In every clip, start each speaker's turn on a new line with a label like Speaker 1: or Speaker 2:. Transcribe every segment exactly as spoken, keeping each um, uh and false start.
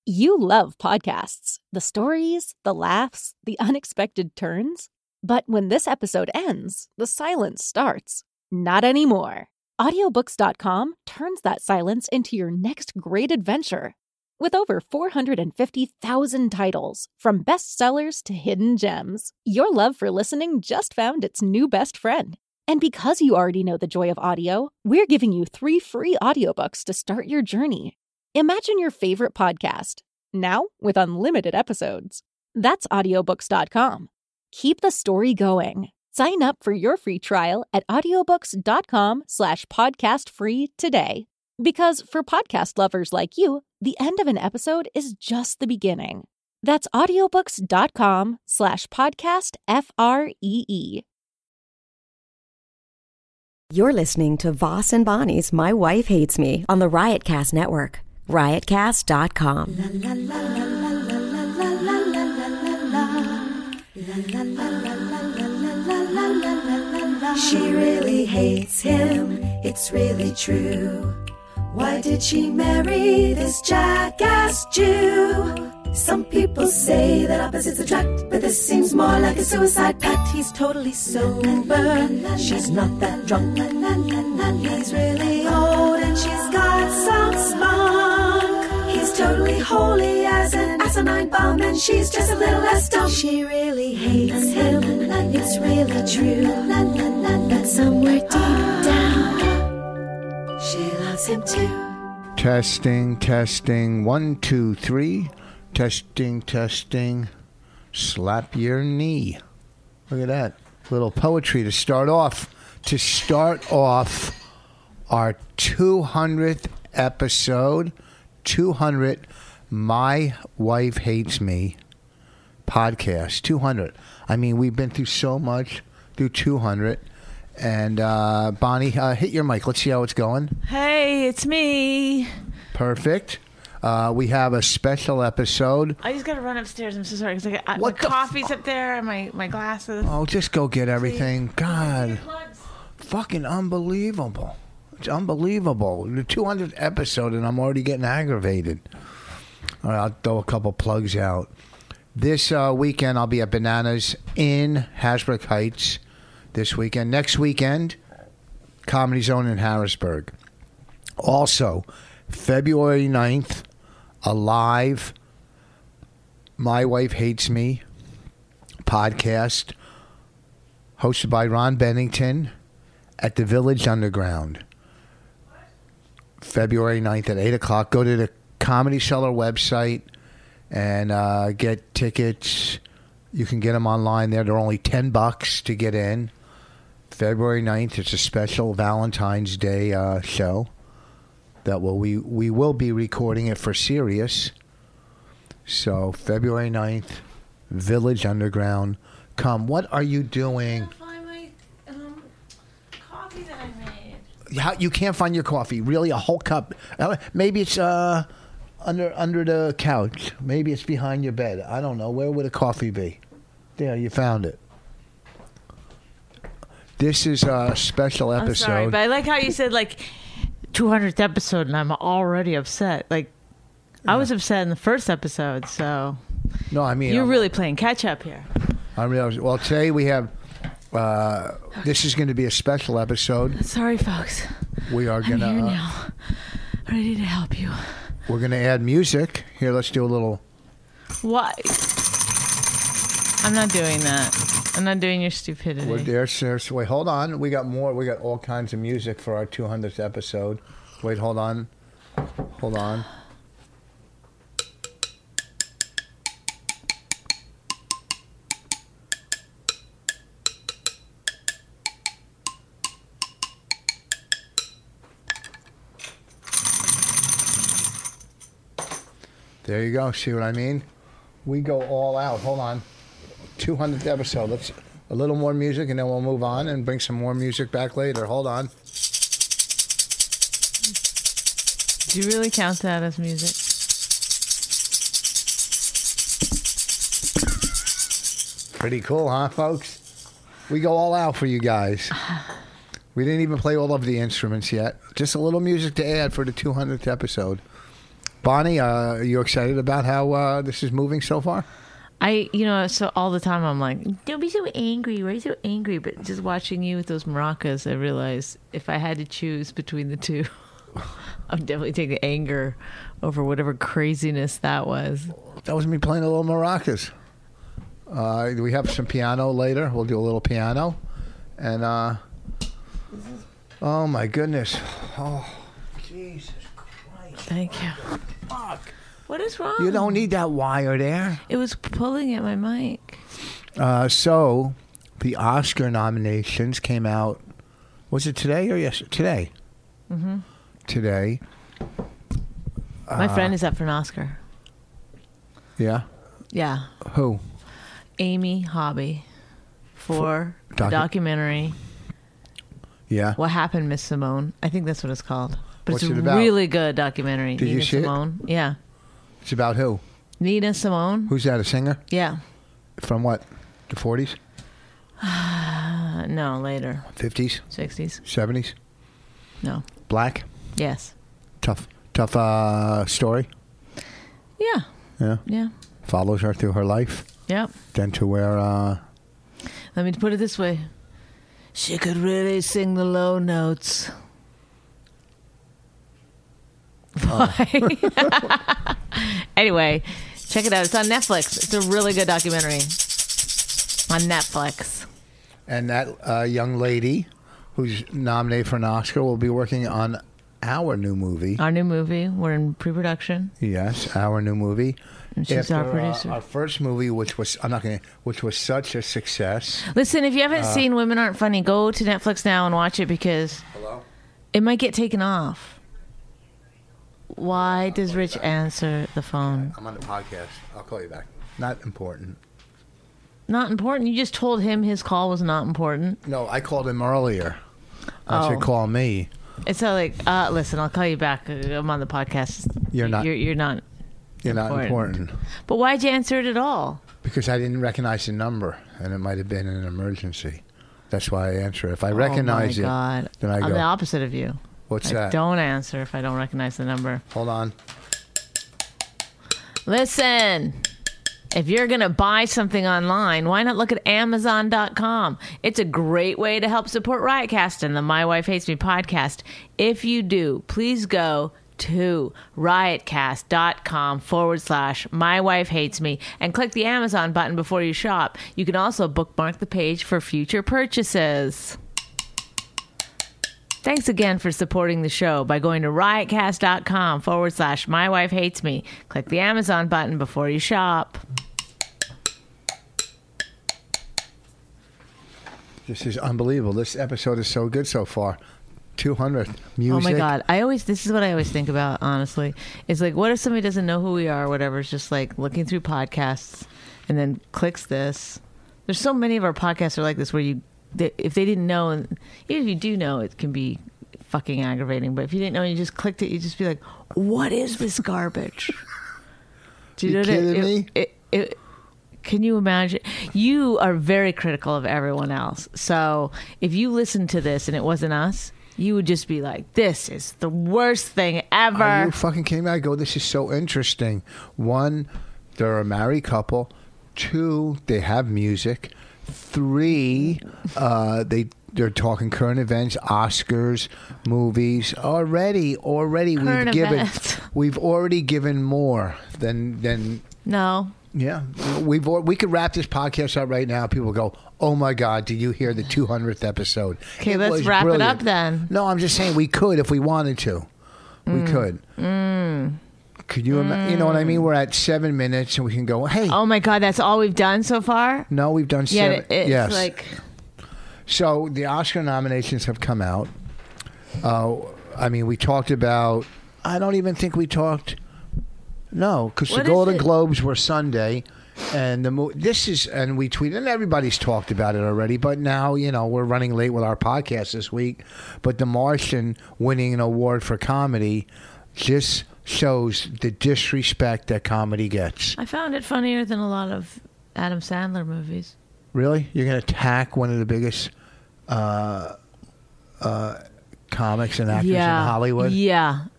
Speaker 1: You love podcasts, the stories, the laughs, the unexpected turns. But when this episode ends, the silence starts. Not anymore. Audiobooks dot com turns that silence into your next great adventure. With over four hundred fifty thousand titles, from bestsellers to hidden gems, your love for listening just found its new best friend. And because you already know the joy of audio, we're giving you three free audiobooks to start your journey. Imagine your favorite podcast, now with unlimited episodes. That's audiobooks dot com. Keep the story going. Sign up for your free trial at audiobooks dot com slash podcast free today. Because for podcast lovers like you, the end of an episode is just the beginning. That's audiobooks dot com slash podcast F R E E.
Speaker 2: You're listening to Voss and Bonnie's My Wife Hates Me on the Riotcast Network. riotcast dot com.
Speaker 3: She really hates him, it's really true. Why did she marry this jackass Jew? Some people say that opposites attract, but this seems more like a suicide pact. He's totally sober, she's not that drunk. He's really old and she's got some spunk. He's totally holy as an asinine bomb, and she's just a little less dumb. She really hates him, it's really true. But somewhere deep down, she loves him too.
Speaker 4: Testing, testing, one, two, three. Testing, testing. Slap your knee. Look at that. Little poetry to start off. To start off our two hundredth episode. two hundred My Wife Hates Me podcast. two hundred. I mean, we've been through so much through two hundred. And uh, Bonnie, uh, hit your mic. Let's see how it's going.
Speaker 5: Hey, it's me.
Speaker 4: Perfect. Uh, we have a special episode.
Speaker 5: I just got to run upstairs. I'm so sorry. Cause I got, I,
Speaker 4: What
Speaker 5: my
Speaker 4: the
Speaker 5: coffee's
Speaker 4: fu-
Speaker 5: up there and my, my glasses.
Speaker 4: Oh, just go get everything. God. Fucking unbelievable. It's unbelievable. The two hundredth episode and I'm already getting aggravated. All right, I'll throw a couple plugs out. This uh, weekend I'll be at Bananas in Hasbrook Heights this weekend. Next weekend, Comedy Zone in Harrisburg. Also, February ninth, a live My Wife Hates Me podcast hosted by Ron Bennington at the Village Underground. February ninth at eight o'clock. Go to the Comedy Cellar website and uh, get tickets. You can get them online there. They're only ten bucks to get in. February ninth, it's a special Valentine's Day uh, show. That will we we will be recording it for Sirius. So February ninth, Village Underground. Come, what are you doing?
Speaker 5: I can't find my um, coffee that I made.
Speaker 4: How, you can't find your coffee? Really, a whole cup? Uh, Maybe it's uh, under under the couch. Maybe it's behind your bed. I don't know. Where would a coffee be? There, you found it. This is a special episode.
Speaker 5: I'm sorry, but I like how you said like two hundredth episode, and I'm already upset. Like yeah. I was upset in the first episode, so
Speaker 4: no, I mean
Speaker 5: you're
Speaker 4: I'm,
Speaker 5: really playing catch up here.
Speaker 4: I realize. Well, today we have. Uh, this is going to be a special episode.
Speaker 5: Sorry, folks.
Speaker 4: We are going to.
Speaker 5: I'm here
Speaker 4: uh,
Speaker 5: now, ready to help you.
Speaker 4: We're going to add music. Here, let's do a little.
Speaker 5: What? I'm not doing that. I'm not doing your stupidity.
Speaker 4: We're there, sir. So wait, hold on. We got more. We got all kinds of music for our two hundredth episode. Wait, hold on. Hold on. There you go. See what I mean? We go all out. Hold on. two hundredth episode. Let's a little more music, and then we'll move on and bring some more music back later. Hold on.
Speaker 5: Do you really count that as music?
Speaker 4: Pretty cool, huh, folks? We go all out for you guys. We didn't even play all of the instruments yet. Just a little music to add for the two hundredth episode. Bonnie, uh, are you excited about how uh, this is moving so far?
Speaker 5: I, you know, so all the time I'm like, don't be so angry. Why are you so angry? But just watching you with those maracas, I realized if I had to choose between the two, I'm definitely taking anger over whatever craziness that was.
Speaker 4: That was me playing a little maracas. Uh, we have some piano later. We'll do a little piano. And, uh, oh my goodness. Oh, Jesus Christ.
Speaker 5: Thank you.
Speaker 4: Fuck.
Speaker 5: What is wrong?
Speaker 4: You don't need that wire there.
Speaker 5: It was pulling at my mic.
Speaker 4: Uh, so, the Oscar nominations came out. Was it today or yesterday? Today.
Speaker 5: Mm-hmm.
Speaker 4: Today.
Speaker 5: My uh, friend is up for an Oscar.
Speaker 4: Yeah?
Speaker 5: Yeah.
Speaker 4: Who?
Speaker 5: Amy Hobby for, for
Speaker 4: docu-
Speaker 5: a documentary.
Speaker 4: Yeah.
Speaker 5: What Happened, Miss Simone? I think that's what it's called. But
Speaker 4: What's
Speaker 5: it's a
Speaker 4: it about?
Speaker 5: really good documentary.
Speaker 4: Did
Speaker 5: Nina
Speaker 4: you see
Speaker 5: Simone.
Speaker 4: it?
Speaker 5: Yeah.
Speaker 4: It's about who?
Speaker 5: Nina Simone.
Speaker 4: Who's that, a singer?
Speaker 5: Yeah.
Speaker 4: From what? The forties?
Speaker 5: Uh, no, later.
Speaker 4: fifties?
Speaker 5: sixties?
Speaker 4: seventies?
Speaker 5: No.
Speaker 4: Black?
Speaker 5: Yes.
Speaker 4: Tough, tough uh, story?
Speaker 5: Yeah.
Speaker 4: Yeah.
Speaker 5: Yeah.
Speaker 4: Follows her through her life.
Speaker 5: Yep.
Speaker 4: Then to where... Uh,
Speaker 5: Let me put it this way. She could really sing the low notes. Oh. Anyway, check it out. It's on Netflix. It's a really good documentary on Netflix.
Speaker 4: And that uh, young lady who's nominated for an Oscar will be working on our new movie.
Speaker 5: Our new movie. We're in pre-production.
Speaker 4: Yes, our new movie.
Speaker 5: And she's
Speaker 4: After,
Speaker 5: our producer.
Speaker 4: Uh, our first movie, which was I'm not gonna, which was such a success.
Speaker 5: Listen, if you haven't
Speaker 4: uh,
Speaker 5: seen Women Aren't Funny, go to Netflix now and watch it because
Speaker 4: Hello?
Speaker 5: it might get taken off. Why does Rich answer the phone?
Speaker 4: I'm on the podcast. I'll call you back. Not important.
Speaker 5: Not important? You just told him his call was not important.
Speaker 4: No, I called him earlier. I
Speaker 5: Oh.
Speaker 4: said call me.
Speaker 5: It's not like, uh, listen, I'll call you back. I'm on the podcast.
Speaker 4: You're not.
Speaker 5: You're, you're not.
Speaker 4: You're not important.
Speaker 5: But why'd you answer it at all?
Speaker 4: Because I didn't recognize the number, and it might have been an emergency. That's why I answer. If I recognize
Speaker 5: oh my
Speaker 4: it,
Speaker 5: God.
Speaker 4: then I
Speaker 5: I'm
Speaker 4: go.
Speaker 5: the opposite of you.
Speaker 4: What's
Speaker 5: I
Speaker 4: that?
Speaker 5: don't answer if I don't recognize the number.
Speaker 4: Hold on.
Speaker 5: Listen, if you're going to buy something online, why not look at Amazon dot com? It's a great way to help support Riotcast and the My Wife Hates Me podcast. If you do, please go to riotcast.com forward slash My Wife Hates Me and click the Amazon button before you shop. You can also bookmark the page for future purchases. Thanks again for supporting the show by going to riotcast.com forward slash My Wife Hates Me. Click the Amazon button before you shop.
Speaker 4: This is unbelievable. This episode is so good so far. two hundred music.
Speaker 5: Oh my God. I always, this is what I always think about, honestly. It's like, what if somebody doesn't know who we are or whatever? It's just like looking through podcasts and then clicks this. There's so many of our podcasts are like this where you, they, if they didn't know, and even if you do know, it can be fucking aggravating. But if you didn't know and you just clicked it, you just be like, what is this garbage? Do you,
Speaker 4: You
Speaker 5: know
Speaker 4: kidding
Speaker 5: that it,
Speaker 4: me?
Speaker 5: It, it, can you imagine? You are very critical of everyone else. So if you listened to this and it wasn't us, you would just be like, this is the worst thing ever.
Speaker 4: Are you fucking kidding me? I go, this is so interesting. One, they're a married couple. Two, they have music. Three, uh, they they're talking current events, Oscars, movies. Already, already
Speaker 5: Current
Speaker 4: we've given
Speaker 5: events.
Speaker 4: we've already given more than than
Speaker 5: No.
Speaker 4: yeah. We've al- we could wrap this podcast up right now. People go, oh my God, did you hear the two hundredth episode?
Speaker 5: Okay,
Speaker 4: It
Speaker 5: let's
Speaker 4: was
Speaker 5: wrap it
Speaker 4: brilliant.
Speaker 5: up then.
Speaker 4: No, I'm just saying we could if we wanted to. We could.
Speaker 5: Mm.
Speaker 4: Could you imagine? You know what I mean? We're at seven minutes and we can go, hey.
Speaker 5: Oh my God, that's all we've done so far?
Speaker 4: No, we've done
Speaker 5: Yeah,
Speaker 4: seven.
Speaker 5: it, it's
Speaker 4: yes.
Speaker 5: like,
Speaker 4: So the Oscar nominations have come out. Uh, I mean, we talked about. I don't even think we talked. No, because the
Speaker 5: What is
Speaker 4: Golden
Speaker 5: it?
Speaker 4: Globes were Sunday, and the mo- this is and we tweeted and everybody's talked about it already. But now you know we're running late with our podcast this week. But The Martian winning an award for comedy just shows the disrespect that comedy gets.
Speaker 5: I found it funnier than a lot of Adam Sandler movies.
Speaker 4: Really, you're going to attack one of the biggest uh, uh, comics and actors
Speaker 5: yeah.
Speaker 4: in Hollywood?
Speaker 5: Yeah.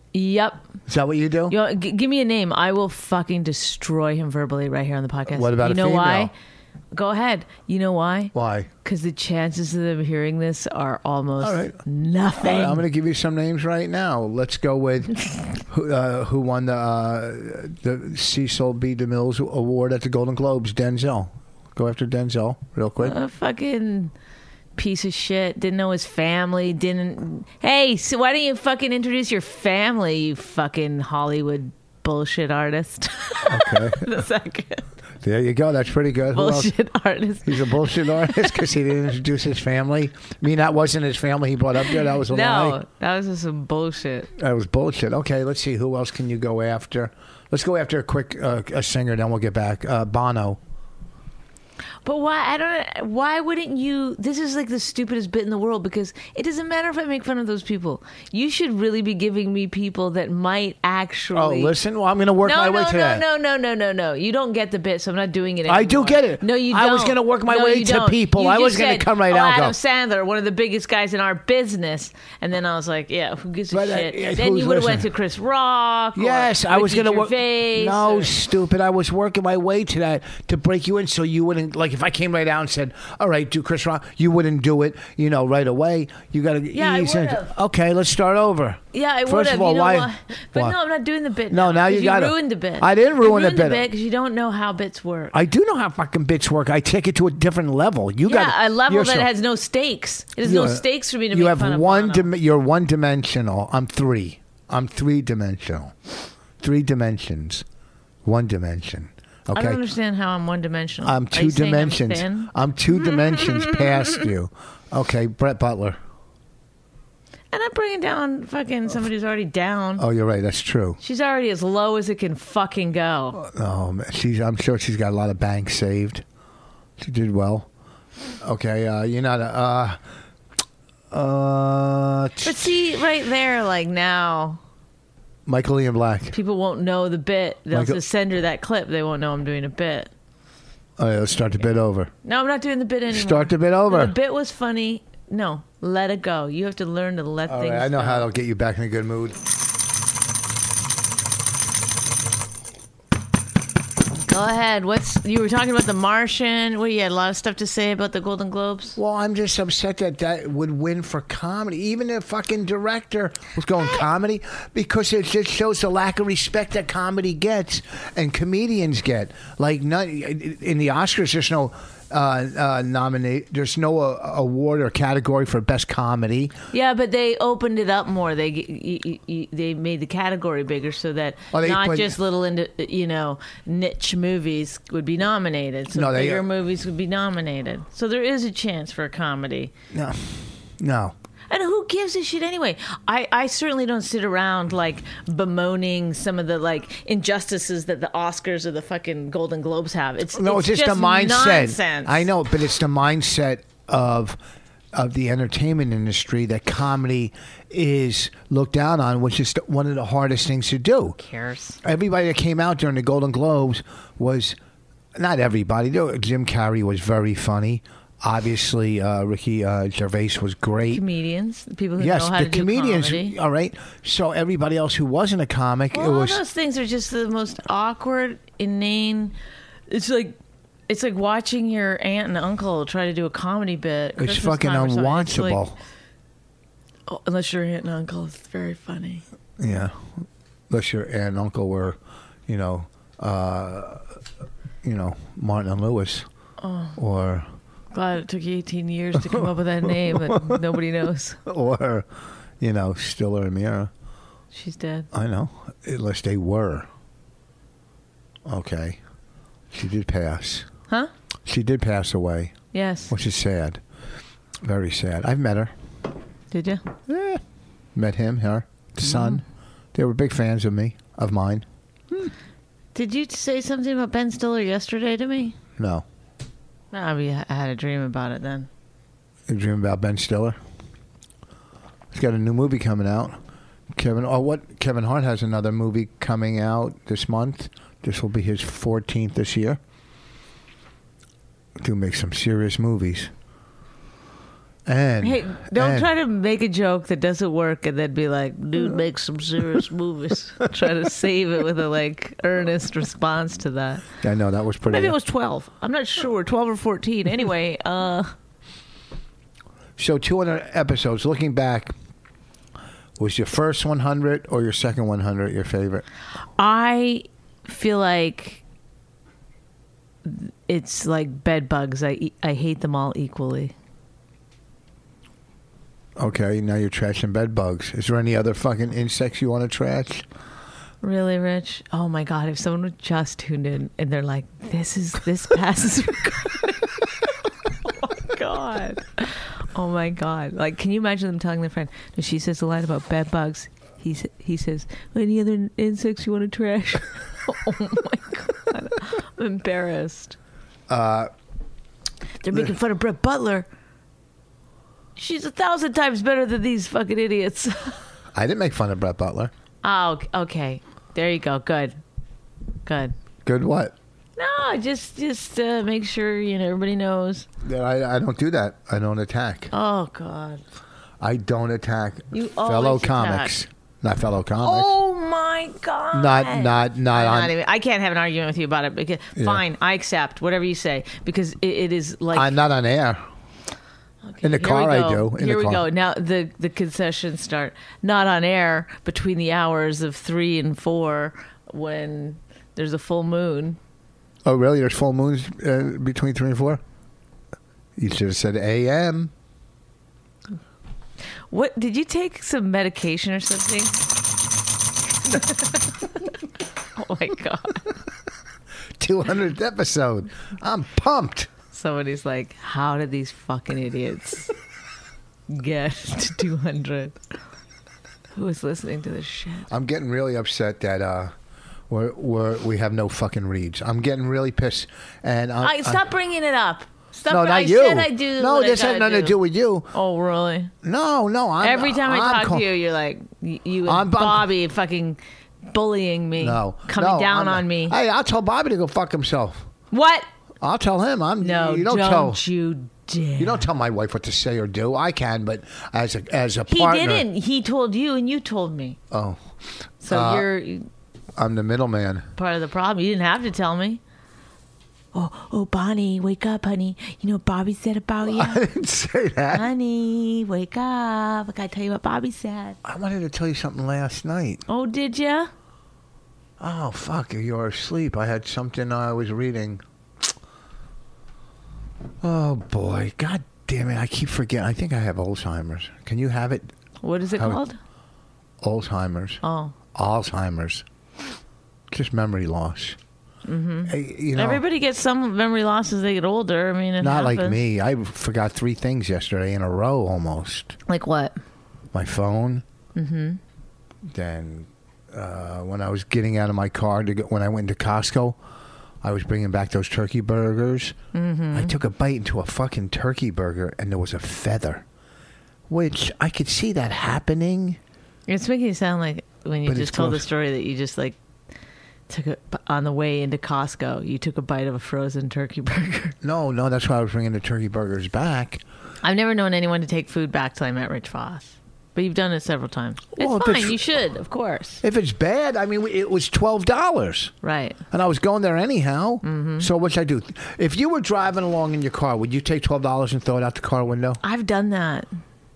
Speaker 5: Yep.
Speaker 4: Is that what you do?
Speaker 5: You know, g- give me a name. I will fucking destroy him verbally right here on the podcast.
Speaker 4: What about
Speaker 5: you
Speaker 4: a
Speaker 5: know
Speaker 4: female?
Speaker 5: why? Go ahead. You know why?
Speaker 4: Why?
Speaker 5: Because the chances of them hearing this are almost
Speaker 4: All right.
Speaker 5: nothing.
Speaker 4: All right, I'm going to give you some names right now. Let's go with who, uh, who won the uh, the Cecil B. DeMille's Award at the Golden Globes. Denzel. Go after Denzel real quick.
Speaker 5: A fucking piece of shit. Didn't know his family. Didn't. Hey, so why don't you fucking introduce your family, you fucking Hollywood bullshit artist?
Speaker 4: Okay.
Speaker 5: The second
Speaker 4: There you go. That's pretty good. Who else?
Speaker 5: bullshit artist.
Speaker 4: He's a bullshit artist because he didn't introduce his family. I mean, that wasn't his family he brought up there. That was a lie.
Speaker 5: No, that was just some bullshit.
Speaker 4: That was bullshit. Okay, let's see. Who else can you go after? Let's go after a quick uh, a singer, then we'll get back. Uh, Bono.
Speaker 5: But why? I don't. Why wouldn't you? This is like the stupidest bit in the world because it doesn't matter if I make fun of those people. You should really be giving me people that might actually.
Speaker 4: Oh, listen. Well, I'm going to work
Speaker 5: no,
Speaker 4: my
Speaker 5: no,
Speaker 4: way
Speaker 5: no,
Speaker 4: to that.
Speaker 5: no, no, no, no, no. You don't get the bit, so I'm not doing it anymore.
Speaker 4: I do get it.
Speaker 5: No, you don't.
Speaker 4: I was gonna work my
Speaker 5: No,
Speaker 4: way
Speaker 5: you
Speaker 4: to
Speaker 5: don't.
Speaker 4: people.
Speaker 5: You
Speaker 4: I was
Speaker 5: just
Speaker 4: gonna
Speaker 5: said,
Speaker 4: come right
Speaker 5: oh,
Speaker 4: out and
Speaker 5: Adam
Speaker 4: go.
Speaker 5: Sandler, one of the biggest guys in our business, and then I was like, yeah, who gives a
Speaker 4: But, uh,
Speaker 5: shit?
Speaker 4: yeah,
Speaker 5: then
Speaker 4: who's
Speaker 5: you would have went
Speaker 4: listening?
Speaker 5: to Chris Rock.
Speaker 4: Yes,
Speaker 5: or
Speaker 4: I was
Speaker 5: Ricky
Speaker 4: going to work.
Speaker 5: Gervais
Speaker 4: No,
Speaker 5: or-
Speaker 4: stupid. I was working my way to that to break you in so you wouldn't, like, if I came right out and said, all right, do Chris Rock, you wouldn't do it, you know, right away. You got to
Speaker 5: Yeah, I
Speaker 4: ease into
Speaker 5: would've.
Speaker 4: Okay, let's start over.
Speaker 5: Yeah, I would
Speaker 4: First
Speaker 5: have.
Speaker 4: of all,
Speaker 5: you know
Speaker 4: why?
Speaker 5: what? But
Speaker 4: what?
Speaker 5: no, I'm not doing the bit.
Speaker 4: No, now you
Speaker 5: 'cause
Speaker 4: gotta-
Speaker 5: You ruined the bit.
Speaker 4: I didn't
Speaker 5: You
Speaker 4: ruin the
Speaker 5: ruined
Speaker 4: bit.
Speaker 5: because you don't know how bits work.
Speaker 4: I do know how fucking bits work. I take it to a different level. You
Speaker 5: yeah,
Speaker 4: got
Speaker 5: a level
Speaker 4: you're
Speaker 5: that
Speaker 4: so-
Speaker 5: has no stakes. It has no
Speaker 4: you're-
Speaker 5: stakes for me to
Speaker 4: You
Speaker 5: make
Speaker 4: have
Speaker 5: fun of
Speaker 4: one.
Speaker 5: Bono.
Speaker 4: Dim- you're one dimensional. I'm three. I'm three dimensional. Three dimensions. One dimension. Okay.
Speaker 5: I don't understand how I'm one dimensional.
Speaker 4: I'm
Speaker 5: Are
Speaker 4: two
Speaker 5: you saying I'm
Speaker 4: dimensions.
Speaker 5: thin?
Speaker 4: I'm two dimensions past you. Okay, Brett Butler.
Speaker 5: And I'm bringing down fucking somebody who's already down.
Speaker 4: Oh, you're right. That's true.
Speaker 5: She's already as low as it can fucking go.
Speaker 4: Oh, man. She's. I'm sure she's got a lot of bank saved. She did well. Okay, uh, you're not a. Uh, uh,
Speaker 5: But see, right there, like now,
Speaker 4: Michael Ian Black.
Speaker 5: people won't know the bit. They'll
Speaker 4: Michael-
Speaker 5: just send her that clip. They won't know I'm doing a bit.
Speaker 4: Oh, yeah, let's start the bit over.
Speaker 5: No, I'm not doing the bit anymore.
Speaker 4: Start the bit over.
Speaker 5: The bit was funny. No, let it go. You have to learn to let
Speaker 4: All
Speaker 5: things
Speaker 4: right, I know
Speaker 5: go.
Speaker 4: how to get you back in a good mood.
Speaker 5: Go ahead. What's you were talking about The Martian? What you had a lot of stuff to say about the Golden Globes.
Speaker 4: Well, I'm just upset that that would win for comedy. Even the fucking director was going comedy because it just shows the lack of respect that comedy gets and comedians get. Like, none, in the Oscars, there's no uh, uh, nominate. There's no uh, award or category for best comedy.
Speaker 5: Yeah, but they opened it up more. They y- y- y- they made the category bigger so that
Speaker 4: Oh, they
Speaker 5: not
Speaker 4: put-
Speaker 5: just little into, you know niche movies would be nominated. So
Speaker 4: No, they-
Speaker 5: bigger movies would be nominated. So there is a chance for a comedy.
Speaker 4: No, no.
Speaker 5: And who gives a shit anyway? I, I certainly don't sit around like bemoaning some of the like injustices that the Oscars or the fucking Golden Globes have. It's
Speaker 4: No,
Speaker 5: it's
Speaker 4: it's just, the mindset.
Speaker 5: Nonsense.
Speaker 4: I know, but it's the mindset of of the entertainment industry that comedy is looked down on, which is one of the hardest things to do.
Speaker 5: Cares.
Speaker 4: Everybody that came out during the Golden Globes was not everybody. There were- Jim Carrey was very funny. Obviously, uh, Ricky uh, Gervais was great.
Speaker 5: Comedians, people who
Speaker 4: Yes,
Speaker 5: know how
Speaker 4: the
Speaker 5: to do
Speaker 4: comedians.
Speaker 5: comedy.
Speaker 4: All right. So everybody else who wasn't a comic,
Speaker 5: Well,
Speaker 4: it
Speaker 5: all
Speaker 4: was.
Speaker 5: those things are just the most awkward, inane. It's like it's like watching your aunt and uncle try to do a comedy bit.
Speaker 4: It's
Speaker 5: Christmas
Speaker 4: fucking
Speaker 5: time or something. It's like,
Speaker 4: unwatchable.
Speaker 5: oh, unless your aunt and uncle, it's very funny.
Speaker 4: Yeah, unless your aunt and uncle were, you know, uh, you know, Martin and Lewis,
Speaker 5: Oh.
Speaker 4: or
Speaker 5: Glad it took you eighteen years to come up with that name that nobody knows.
Speaker 4: or, you know, Stiller and Mira.
Speaker 5: She's dead.
Speaker 4: I know, unless they were. Okay, she did pass.
Speaker 5: Huh?
Speaker 4: She did pass away,
Speaker 5: Yes.
Speaker 4: which is sad, very sad. I've met her.
Speaker 5: Did you?
Speaker 4: Yeah, met him, her, the son. They were big fans of me, of mine.
Speaker 5: Did you say something about Ben Stiller yesterday to me?
Speaker 4: No,
Speaker 5: I mean, I had a dream about it then.
Speaker 4: you dream about Ben Stiller. He's got a new movie coming out. Kevin, oh, what? Kevin Hart has another movie coming out this month. This will be his fourteenth this year. Do make some serious movies. And
Speaker 5: Hey, don't
Speaker 4: and,
Speaker 5: try to make a joke that doesn't work and then be like, dude makes some serious movies. Try to save it with a like earnest response to that.
Speaker 4: I know that was pretty.
Speaker 5: Maybe it was twelve. I'm not sure. twelve or fourteen. Anyway, uh
Speaker 4: So two hundred episodes. Looking back, was your first one hundred or your second one hundred your favorite?
Speaker 5: I feel like it's like bed bugs. I I hate them all equally.
Speaker 4: Okay, now you're trashing bed bugs. Is there any other fucking insects you want to trash?
Speaker 5: Really, Rich? Oh my God! If someone would just tuned in and they're like, "This is this passes." Oh my God! Oh my God! Like, can you imagine them telling their friend? No, she says a line about bed bugs. He sa- he says, "Any other insects you want to trash?" Oh my God! I'm embarrassed.
Speaker 4: Uh,
Speaker 5: They're making fun of Brett Butler. She's a thousand times better than these fucking idiots.
Speaker 4: I didn't make fun of Brett Butler.
Speaker 5: Oh, okay. There you go. Good. Good.
Speaker 4: Good what?
Speaker 5: No, just just uh, make sure you know everybody knows.
Speaker 4: That I, I don't do that. I don't attack.
Speaker 5: Oh God.
Speaker 4: I don't attack
Speaker 5: You
Speaker 4: fellow
Speaker 5: always
Speaker 4: comics. Not fellow comics.
Speaker 5: Oh my God.
Speaker 4: Not not not
Speaker 5: I'm
Speaker 4: on.
Speaker 5: not even, I can't have an argument with you about it. Because,
Speaker 4: Yeah.
Speaker 5: Fine, I accept whatever you say because it, it is like
Speaker 4: I'm not on air. In the
Speaker 5: Here
Speaker 4: car,
Speaker 5: we
Speaker 4: I
Speaker 5: go.
Speaker 4: do. In
Speaker 5: Here
Speaker 4: the
Speaker 5: we
Speaker 4: car.
Speaker 5: go. Now the the concessions start. Not on air between the hours of three and four when there's a full moon.
Speaker 4: Oh, really? There's full moons uh, between three and four? You should have said A M.
Speaker 5: What did you take some medication or something? Oh my God!
Speaker 4: two hundredth episode. I'm pumped.
Speaker 5: Somebody's like, "How did these fucking idiots get to two hundred?" Who is listening to this shit?
Speaker 4: I'm getting really upset that uh, we're, we're, we have no fucking reads. I'm getting really pissed. And I,
Speaker 5: I stop bringing it up. Stop.
Speaker 4: No, not
Speaker 5: I
Speaker 4: you.
Speaker 5: said I do.
Speaker 4: No,
Speaker 5: what I
Speaker 4: this had
Speaker 5: gotta
Speaker 4: nothing to do with you.
Speaker 5: Oh, really?
Speaker 4: No, no. I'm,
Speaker 5: Every time I
Speaker 4: I'm
Speaker 5: talk
Speaker 4: co-
Speaker 5: to you, you're like, y- you and
Speaker 4: I'm- I'm-
Speaker 5: Bobby fucking bullying me.
Speaker 4: No,
Speaker 5: Coming
Speaker 4: no,
Speaker 5: down
Speaker 4: I'm-
Speaker 5: on me.
Speaker 4: Hey, I'll tell Bobby to go fuck himself.
Speaker 5: What?
Speaker 4: I'll tell him. I'm.
Speaker 5: No,
Speaker 4: you don't,
Speaker 5: don't,
Speaker 4: tell.
Speaker 5: you dare.
Speaker 4: You don't tell my wife what to say or do. I can, but as a as a
Speaker 5: He
Speaker 4: partner,
Speaker 5: didn't. He told you, and you told me.
Speaker 4: Oh,
Speaker 5: So
Speaker 4: Uh,
Speaker 5: you're
Speaker 4: I'm the middleman.
Speaker 5: part of the problem. You didn't have to tell me. Oh, oh, Bonnie, wake up, honey. You know what Bobby said about you?
Speaker 4: I didn't say that.
Speaker 5: Honey, wake up. I gotta tell you what Bobby said.
Speaker 4: I wanted to tell you something last night.
Speaker 5: Oh, did ya?
Speaker 4: Oh fuck! You were asleep. I had something I was reading. Oh boy! God damn it! I keep forgetting. I think I have Alzheimer's. Can you have it?
Speaker 5: What is it
Speaker 4: How-
Speaker 5: called?
Speaker 4: Alzheimer's.
Speaker 5: Oh.
Speaker 4: Alzheimer's. Just memory loss. Mm-hmm. You know,
Speaker 5: Everybody gets some memory loss as they get older. I mean, it
Speaker 4: not like
Speaker 5: happens.
Speaker 4: me. I forgot three things yesterday in a row almost.
Speaker 5: Like what?
Speaker 4: My phone. Mm-hmm. Then uh, when I was getting out of my car to go, when I went to Costco, I was bringing back those turkey burgers. Mm-hmm. I took a bite into a fucking turkey burger and there was a feather, which I could see that happening.
Speaker 5: It's making it sound like when you
Speaker 4: But
Speaker 5: just
Speaker 4: it's
Speaker 5: told the
Speaker 4: close.
Speaker 5: story that you just like took a on the way into Costco. You took a bite of a frozen turkey burger.
Speaker 4: No, no, that's why I was bringing the turkey burgers back.
Speaker 5: I've never known anyone to take food back till I met Rich Voss. But you've done it several times. It's
Speaker 4: Well, if
Speaker 5: fine.
Speaker 4: it's-
Speaker 5: You should, of course.
Speaker 4: If it's bad, I mean, it was twelve dollars.
Speaker 5: Right.
Speaker 4: And I was going there anyhow. Mm-hmm. So what should I do? If you were driving along in your car, would you take twelve dollars and throw it out the car window?
Speaker 5: I've done that.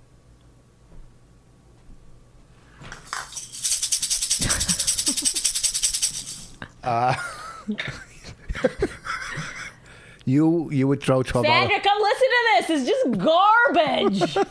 Speaker 4: You you would throw twelve dollars.
Speaker 5: Sandra, come listen to this. It's just garbage.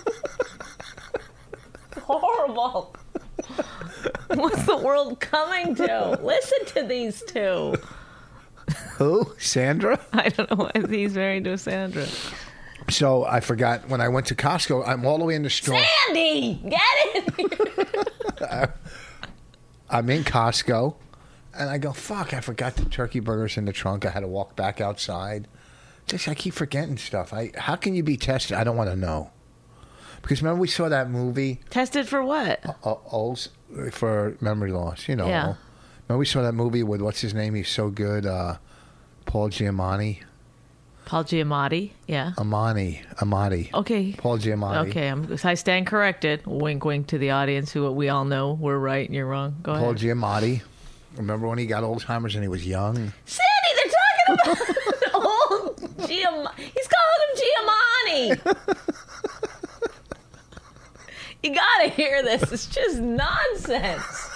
Speaker 5: Horrible. What's the world coming to? Listen to these two.
Speaker 4: Who? Sandra?
Speaker 5: I don't know why he's married to Sandra.
Speaker 4: So I forgot when I went to Costco. I'm all the way in the store.
Speaker 5: Sandy, get it.
Speaker 4: I'm in Costco, and I go, "Fuck! I forgot the turkey burgers in the trunk. I had to walk back outside. Just I keep forgetting stuff. I how can you be tested? I don't want to know. Because remember we saw that movie,
Speaker 5: Tested for what?
Speaker 4: uh, Ols, for memory loss. You know.
Speaker 5: Yeah.
Speaker 4: Remember we saw that movie with what's his name? He's so good. Uh, Paul Giamatti.
Speaker 5: Paul Giamatti. Yeah.
Speaker 4: Amani. Amati.
Speaker 5: Okay.
Speaker 4: Paul Giamatti.
Speaker 5: Okay. I'm, I stand corrected. Wink, wink to the audience who we all know we're right and you're wrong. Go
Speaker 4: Paul
Speaker 5: ahead.
Speaker 4: Giamatti. Remember when he got Alzheimer's and he was young?
Speaker 5: Sandy, they're talking about old Giamatti. He's calling him Giamatti. You gotta hear this. It's just nonsense.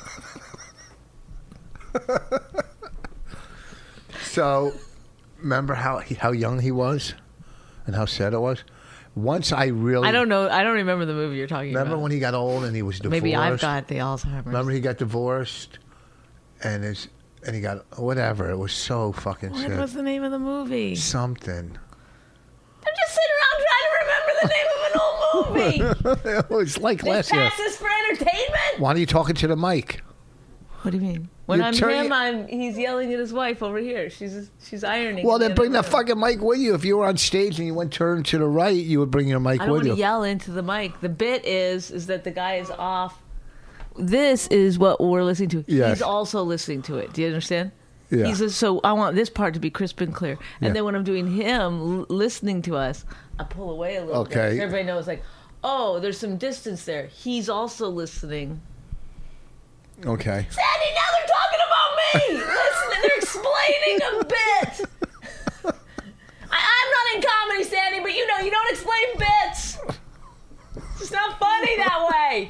Speaker 4: So, remember how he, how young he was, and how sad it was. Once I really,
Speaker 5: I don't know. I don't remember the movie you're talking
Speaker 4: remember
Speaker 5: about.
Speaker 4: when he got old and he was divorced.
Speaker 5: Maybe I've got the Alzheimer's.
Speaker 4: Remember he got divorced, and his and he got whatever. It was so fucking
Speaker 5: What
Speaker 4: sad.
Speaker 5: was the name of the movie?
Speaker 4: Something.
Speaker 5: I'm just sitting around trying to remember the name of an old movie.
Speaker 4: It was like
Speaker 5: This
Speaker 4: last year.
Speaker 5: passes for entertainment.
Speaker 4: Why are you talking to the mic?
Speaker 5: What do you mean? When
Speaker 4: You're
Speaker 5: I'm
Speaker 4: turning-
Speaker 5: him, I'm he's yelling at his wife over here. She's she's ironing.
Speaker 4: Well,
Speaker 5: in the
Speaker 4: then bring
Speaker 5: other
Speaker 4: the
Speaker 5: room.
Speaker 4: fucking mic with you. If you were on stage and you went turn to the right, you would bring your mic
Speaker 5: I don't
Speaker 4: with
Speaker 5: want
Speaker 4: you.
Speaker 5: to yell into the mic. The bit is is that the guy is off. This is what we're listening to.
Speaker 4: Yes.
Speaker 5: He's also listening to it. Do you understand?
Speaker 4: Yeah.
Speaker 5: He's a, so I want this part to be crisp and clear. And
Speaker 4: Yeah.
Speaker 5: then when I'm doing him l- listening to us, I pull away a little
Speaker 4: Okay.
Speaker 5: bit. So everybody knows, like, oh, there's some distance there. He's also listening.
Speaker 4: Okay.
Speaker 5: Sandy, now they're talking about me. Listen, they're explaining a bit. I, I'm not in comedy, Sandy, but you know, you don't explain bits. It's not funny that way.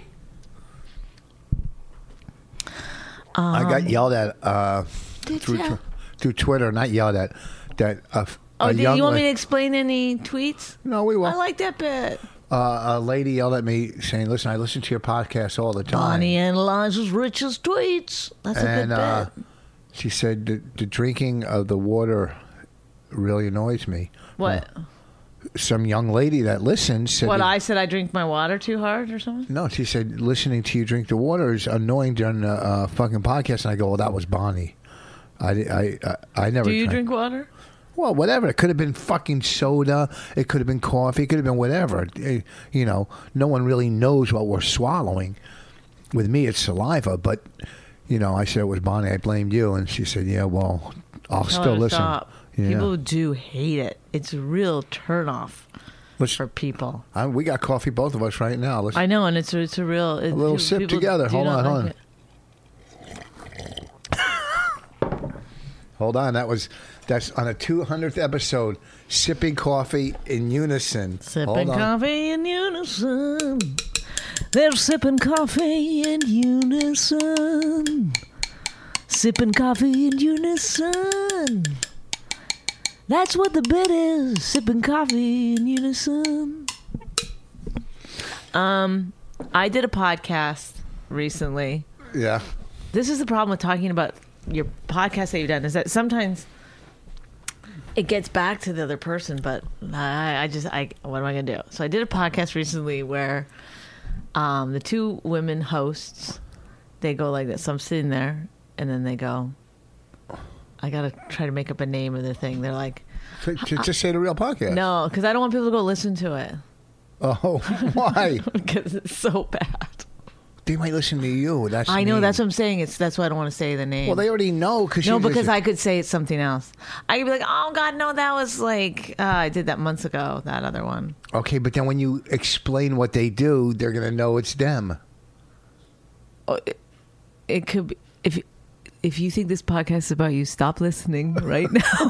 Speaker 4: I got yelled at uh,
Speaker 5: Did
Speaker 4: through,
Speaker 5: ya?
Speaker 4: tw- through Twitter. Not yelled at. That uh,
Speaker 5: Oh,
Speaker 4: a
Speaker 5: did
Speaker 4: young
Speaker 5: you want
Speaker 4: la-
Speaker 5: me to explain any tweets?
Speaker 4: No, we
Speaker 5: I
Speaker 4: won't.
Speaker 5: like that bit.
Speaker 4: Uh, a lady yelled at me saying, "Listen, I listen to your podcast all the time."
Speaker 5: Bonnie analyzes Rich's tweets. That's a
Speaker 4: and
Speaker 5: good
Speaker 4: uh,
Speaker 5: bit.
Speaker 4: she said, the, "The drinking of the water really annoys me."
Speaker 5: What?
Speaker 4: Some young lady that listens said,
Speaker 5: What
Speaker 4: that-
Speaker 5: I said? I drink my water too hard or something?
Speaker 4: No, she said listening to you drink the water is annoying during the uh, fucking podcast. And I go, "Well, that was Bonnie. I, I, I, I never."
Speaker 5: Do you
Speaker 4: drank-
Speaker 5: drink water?
Speaker 4: Well, whatever. It could have been fucking soda. It could have been coffee. It could have been whatever. Eh, You know, no one really knows what we're swallowing. With me, it's saliva. But, you know, I said it was Bonnie. I blamed you. And she said, yeah, well, I'll
Speaker 5: Tell
Speaker 4: still
Speaker 5: her to
Speaker 4: listen.
Speaker 5: Stop.
Speaker 4: Yeah.
Speaker 5: People do hate it. It's a real turnoff
Speaker 4: Let's,
Speaker 5: for people.
Speaker 4: I, we got coffee, both of us, right now. Let's,
Speaker 5: I know, and it's a, it's a real it,
Speaker 4: A little
Speaker 5: people-
Speaker 4: sip
Speaker 5: people
Speaker 4: together.
Speaker 5: do
Speaker 4: Hold
Speaker 5: not
Speaker 4: on, hold
Speaker 5: like
Speaker 4: on.
Speaker 5: it.
Speaker 4: Hold on. That was, that's on a two hundredth episode, sipping coffee in unison.
Speaker 5: Sipping
Speaker 4: Hold on.
Speaker 5: coffee in unison. They're sipping coffee in unison. Sipping coffee in unison. That's what the bit is. Sipping coffee in unison. Um, I did a podcast recently.
Speaker 4: Yeah.
Speaker 5: This is the problem with talking about your podcast that you've done, is that sometimes it gets back to the other person, but I, I just, I, what am I going to do? So I did a podcast recently where um, the two women hosts, they go like this. So I'm sitting there and then they go, I got to try to make up a name of the thing. They're like,
Speaker 4: J- j- Just say the real podcast.
Speaker 5: no, because I don't want people to go listen to it
Speaker 4: Oh, why?
Speaker 5: because it's so bad.
Speaker 4: They might listen to you. That's
Speaker 5: I know,
Speaker 4: mean.
Speaker 5: that's what I'm saying. It's That's why I don't want to say the name.
Speaker 4: Well, they already know because
Speaker 5: No, because I could say it's something else. I could be like, oh, God, no, that was like, uh, I did that months ago, that other one.
Speaker 4: Okay, but then when you explain what they do, they're gonna know it's them.
Speaker 5: Oh, it, it could be, if, if you think this podcast is about you, stop listening right now.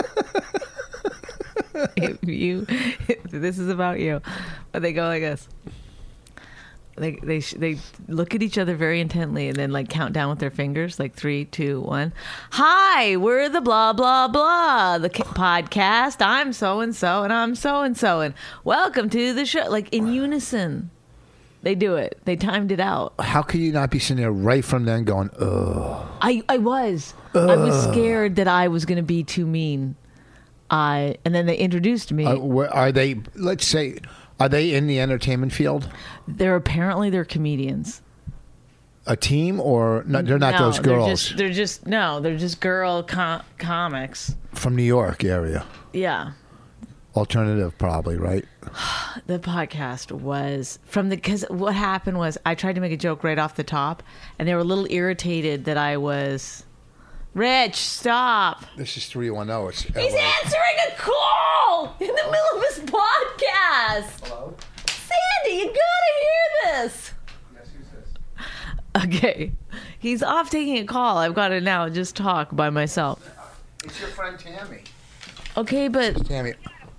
Speaker 5: If you, if this is about you. But they go like this. They they sh- they look at each other very intently and then like count down with their fingers, like three, two, one. Hi, we're the blah blah blah, the k- podcast. I'm so and so, and I'm so and so, and welcome to the show. Like in unison, they do it. They timed it out.
Speaker 4: How could you not be sitting there right from then going, ugh?
Speaker 5: I I was I was scared that I was going to be too mean. I and then they introduced me.
Speaker 4: Uh, where, are they? Let's say, are they in the entertainment field?
Speaker 5: They're apparently they're comedians.
Speaker 4: A team or no, they're not
Speaker 5: No,
Speaker 4: those
Speaker 5: they're
Speaker 4: girls
Speaker 5: just, they're just no, they're just girl com- comics.
Speaker 4: from New York area?
Speaker 5: Yeah.
Speaker 4: Alternative, probably, right?
Speaker 5: The podcast was from the because what happened was I tried to make a joke right off the top, and they were a little irritated that I was Rich, stop.
Speaker 4: This is three one zero. It's
Speaker 5: He's
Speaker 4: L A.
Speaker 5: answering a call in the middle of his podcast.
Speaker 4: Hello?
Speaker 5: Sandy, you gotta hear this.
Speaker 4: Yes, who's this?
Speaker 5: Okay. He's off taking a call. I've got to now just talk by myself.
Speaker 4: It's your friend Tammy.
Speaker 5: Okay, but
Speaker 4: Tammy.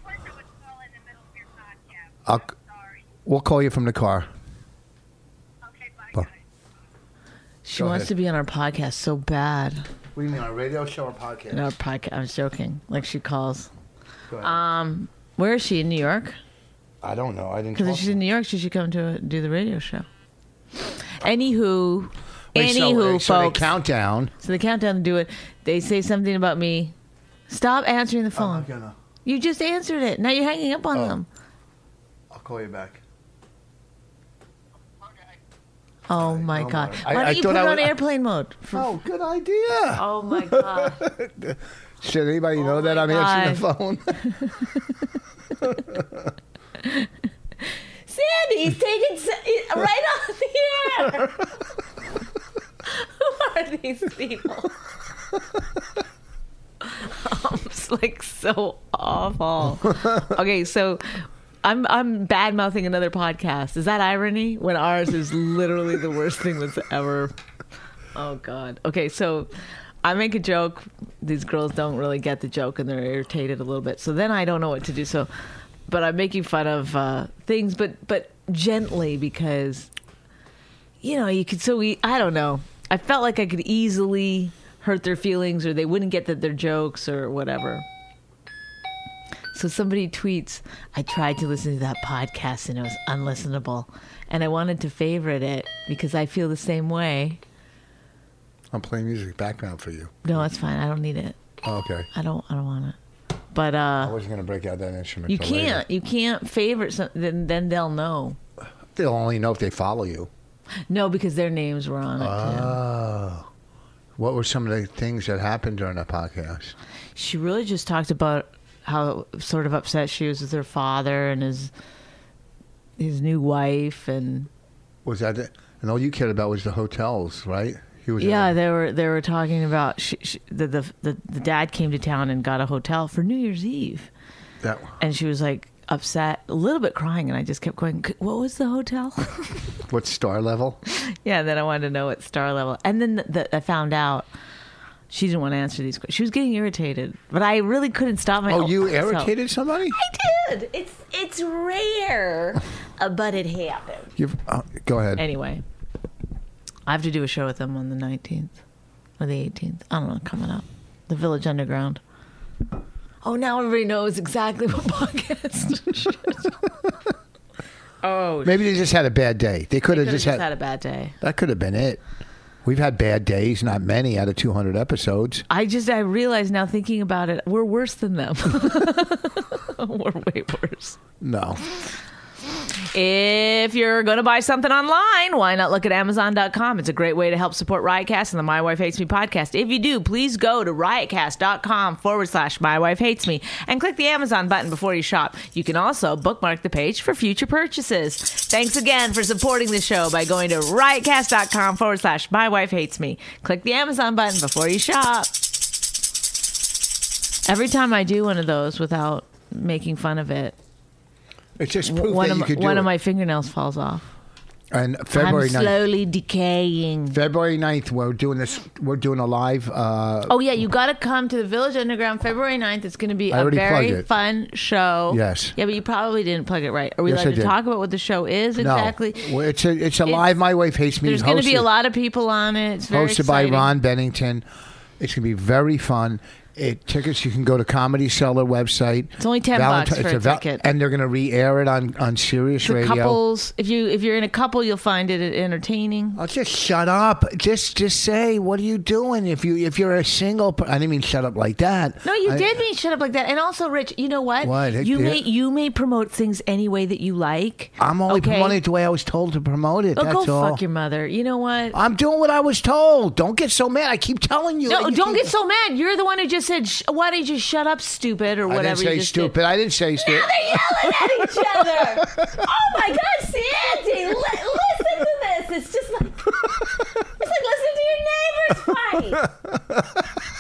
Speaker 4: I'll, we'll call you from the car. Bye.
Speaker 5: she
Speaker 4: Go
Speaker 5: wants
Speaker 4: ahead.
Speaker 5: to be on our podcast so bad.
Speaker 4: What do you mean, our radio show or podcast?
Speaker 5: In our podcast. I was joking. Like she calls.
Speaker 4: Go ahead.
Speaker 5: Um, where is she? In New York?
Speaker 4: I don't know. I didn't
Speaker 5: Because
Speaker 4: talk
Speaker 5: if she's
Speaker 4: to
Speaker 5: in New York, she should come to do the radio show. Anywho,
Speaker 4: Wait, so,
Speaker 5: anywho,
Speaker 4: uh, so they
Speaker 5: folks.
Speaker 4: count down.
Speaker 5: So they count down to do it. They say something about me. Stop answering the phone.
Speaker 4: I'm not gonna.
Speaker 5: You just answered it. Now you're hanging up on
Speaker 4: Oh.
Speaker 5: them.
Speaker 4: I'll call you back.
Speaker 5: Oh my
Speaker 4: Oh,
Speaker 5: god!
Speaker 4: my-
Speaker 5: Why
Speaker 4: I-
Speaker 5: don't
Speaker 4: I
Speaker 5: you
Speaker 4: thought
Speaker 5: put it
Speaker 4: I
Speaker 5: on
Speaker 4: would-
Speaker 5: airplane mode? For-
Speaker 4: Oh, good idea.
Speaker 5: oh my god!
Speaker 4: Should anybody know
Speaker 5: Oh
Speaker 4: that
Speaker 5: my
Speaker 4: I'm answering the phone?
Speaker 5: Sandy, he's taking sa- right on the air. Who are these people? I'm just like so awful. Okay, so I'm I'm bad mouthing another podcast. Is that irony? When ours is literally the worst thing that's ever. Oh God. Okay, so I make a joke. These girls don't really get the joke and they're irritated a little bit. So then I don't know what to do. So, but I'm making fun of uh, things, but but gently because, you know, you could. So we. I don't know. I felt like I could easily hurt their feelings, or they wouldn't get that they're jokes or whatever. So somebody tweets, I tried to listen to that podcast and it was unlistenable. And I wanted to favorite it because I feel the same way.
Speaker 4: I'm playing music background for you.
Speaker 5: No, it's fine. I don't need it.
Speaker 4: Oh, okay.
Speaker 5: I don't I don't want it. But
Speaker 4: I
Speaker 5: uh
Speaker 4: wasn't going to break out that instrument.
Speaker 5: you
Speaker 4: till later.
Speaker 5: can't you can't favorite something, then then they'll know.
Speaker 4: They'll only know if they follow you.
Speaker 5: No, because their names were on it too.
Speaker 4: Oh. What were some of the things that happened during that podcast?
Speaker 5: She really just talked about how sort of upset she was with her father and his his new wife, and
Speaker 4: Was that the, and all you cared about was the hotels, right? He was
Speaker 5: yeah, they were they were talking about she, she, the, the the the dad came to town and got a hotel for New Year's Eve,
Speaker 4: that.
Speaker 5: and she was like upset, a little bit crying, and I just kept going, what was the hotel?
Speaker 4: What star level?
Speaker 5: Yeah, then I wanted to know what star level, and then the, the, I found out she didn't want to answer these questions. She was getting irritated, but I really couldn't stop my.
Speaker 4: Oh, you
Speaker 5: myself.
Speaker 4: irritated somebody?
Speaker 5: I did. It's it's rare, uh, but it happened.
Speaker 4: You've, uh, go ahead.
Speaker 5: Anyway, I have to do a show with them on the nineteenth or the eighteenth. I don't know, coming up. The Village Underground. Oh, now everybody knows exactly what podcast. Oh,
Speaker 4: Maybe they just had a bad day. They could
Speaker 5: could
Speaker 4: have
Speaker 5: have
Speaker 4: just,
Speaker 5: just
Speaker 4: had,
Speaker 5: had a bad day.
Speaker 4: That could have been it. We've had bad days, not many out of two hundred episodes.
Speaker 5: I just, I realize now thinking about it, we're worse than them. We're way worse.
Speaker 4: No.
Speaker 5: If you're going to buy something online, why not look at Amazon dot com? It's a great way to help support Riotcast and the My Wife Hates Me podcast. If you do, please go to riotcast.com forward slash My Wife Hates Me and click the Amazon button before you shop. You can also bookmark the page for future purchases. Thanks again for supporting the show by going to riotcast.com forward slash My Wife Hates Me. Click the Amazon button before you shop. Every time I do one of those without making fun of it,
Speaker 4: It's just proof
Speaker 5: one
Speaker 4: that
Speaker 5: of,
Speaker 4: you could do
Speaker 5: one
Speaker 4: it.
Speaker 5: of my fingernails falls off.
Speaker 4: And February
Speaker 5: I'm
Speaker 4: ninth.
Speaker 5: slowly decaying.
Speaker 4: February ninth, we're doing this. We're doing a live. Uh,
Speaker 5: Oh, yeah, you got to come to the Village Underground February ninth. It's going to be
Speaker 4: I
Speaker 5: a
Speaker 4: already
Speaker 5: very
Speaker 4: plugged it.
Speaker 5: fun show.
Speaker 4: Yes.
Speaker 5: Yeah, but you probably didn't plug it right. Are we
Speaker 4: Yes,
Speaker 5: allowed
Speaker 4: I
Speaker 5: to
Speaker 4: did.
Speaker 5: talk about what the show is
Speaker 4: no,
Speaker 5: exactly?
Speaker 4: Well, it's a it's a live. My Wife Hates Me.
Speaker 5: There's going to be a
Speaker 4: hosted-
Speaker 5: lot of people on it. It's very
Speaker 4: hosted
Speaker 5: exciting.
Speaker 4: by Ron Bennington. It's going to be very fun. It tickets you can go to Comedy Cellar website.
Speaker 5: It's only ten bucks for
Speaker 4: it's
Speaker 5: a
Speaker 4: val-
Speaker 5: ticket.
Speaker 4: and they're going to re-air it on on Sirius
Speaker 5: For
Speaker 4: Radio.
Speaker 5: couples, if you if you're in a couple, you'll find it entertaining.
Speaker 4: Oh, just shut up. Just just say what are you doing? If you if you're a single, per- I didn't mean shut up like that.
Speaker 5: No, you
Speaker 4: I-
Speaker 5: did mean shut up like that. And also, Rich, you know what?
Speaker 4: What? It-
Speaker 5: You
Speaker 4: it-
Speaker 5: may you may promote things any way that you like.
Speaker 4: I'm only
Speaker 5: okay?
Speaker 4: promoting it the way I was told to promote it.
Speaker 5: Oh,
Speaker 4: That's
Speaker 5: go
Speaker 4: all.
Speaker 5: fuck your mother. You know what?
Speaker 4: I'm doing what I was told. Don't get so mad. I keep telling you.
Speaker 5: No,
Speaker 4: You
Speaker 5: don't
Speaker 4: keep-
Speaker 5: get so mad. You're the one who just said, Sh- "Why didn't you shut up, stupid?" or
Speaker 4: I
Speaker 5: whatever.
Speaker 4: didn't say
Speaker 5: you just
Speaker 4: stupid.
Speaker 5: Did.
Speaker 4: I didn't say stupid.
Speaker 5: They're yelling at each other. Oh my God, Sandy, li- listen to this. It's just like it's like listening to your neighbors fight.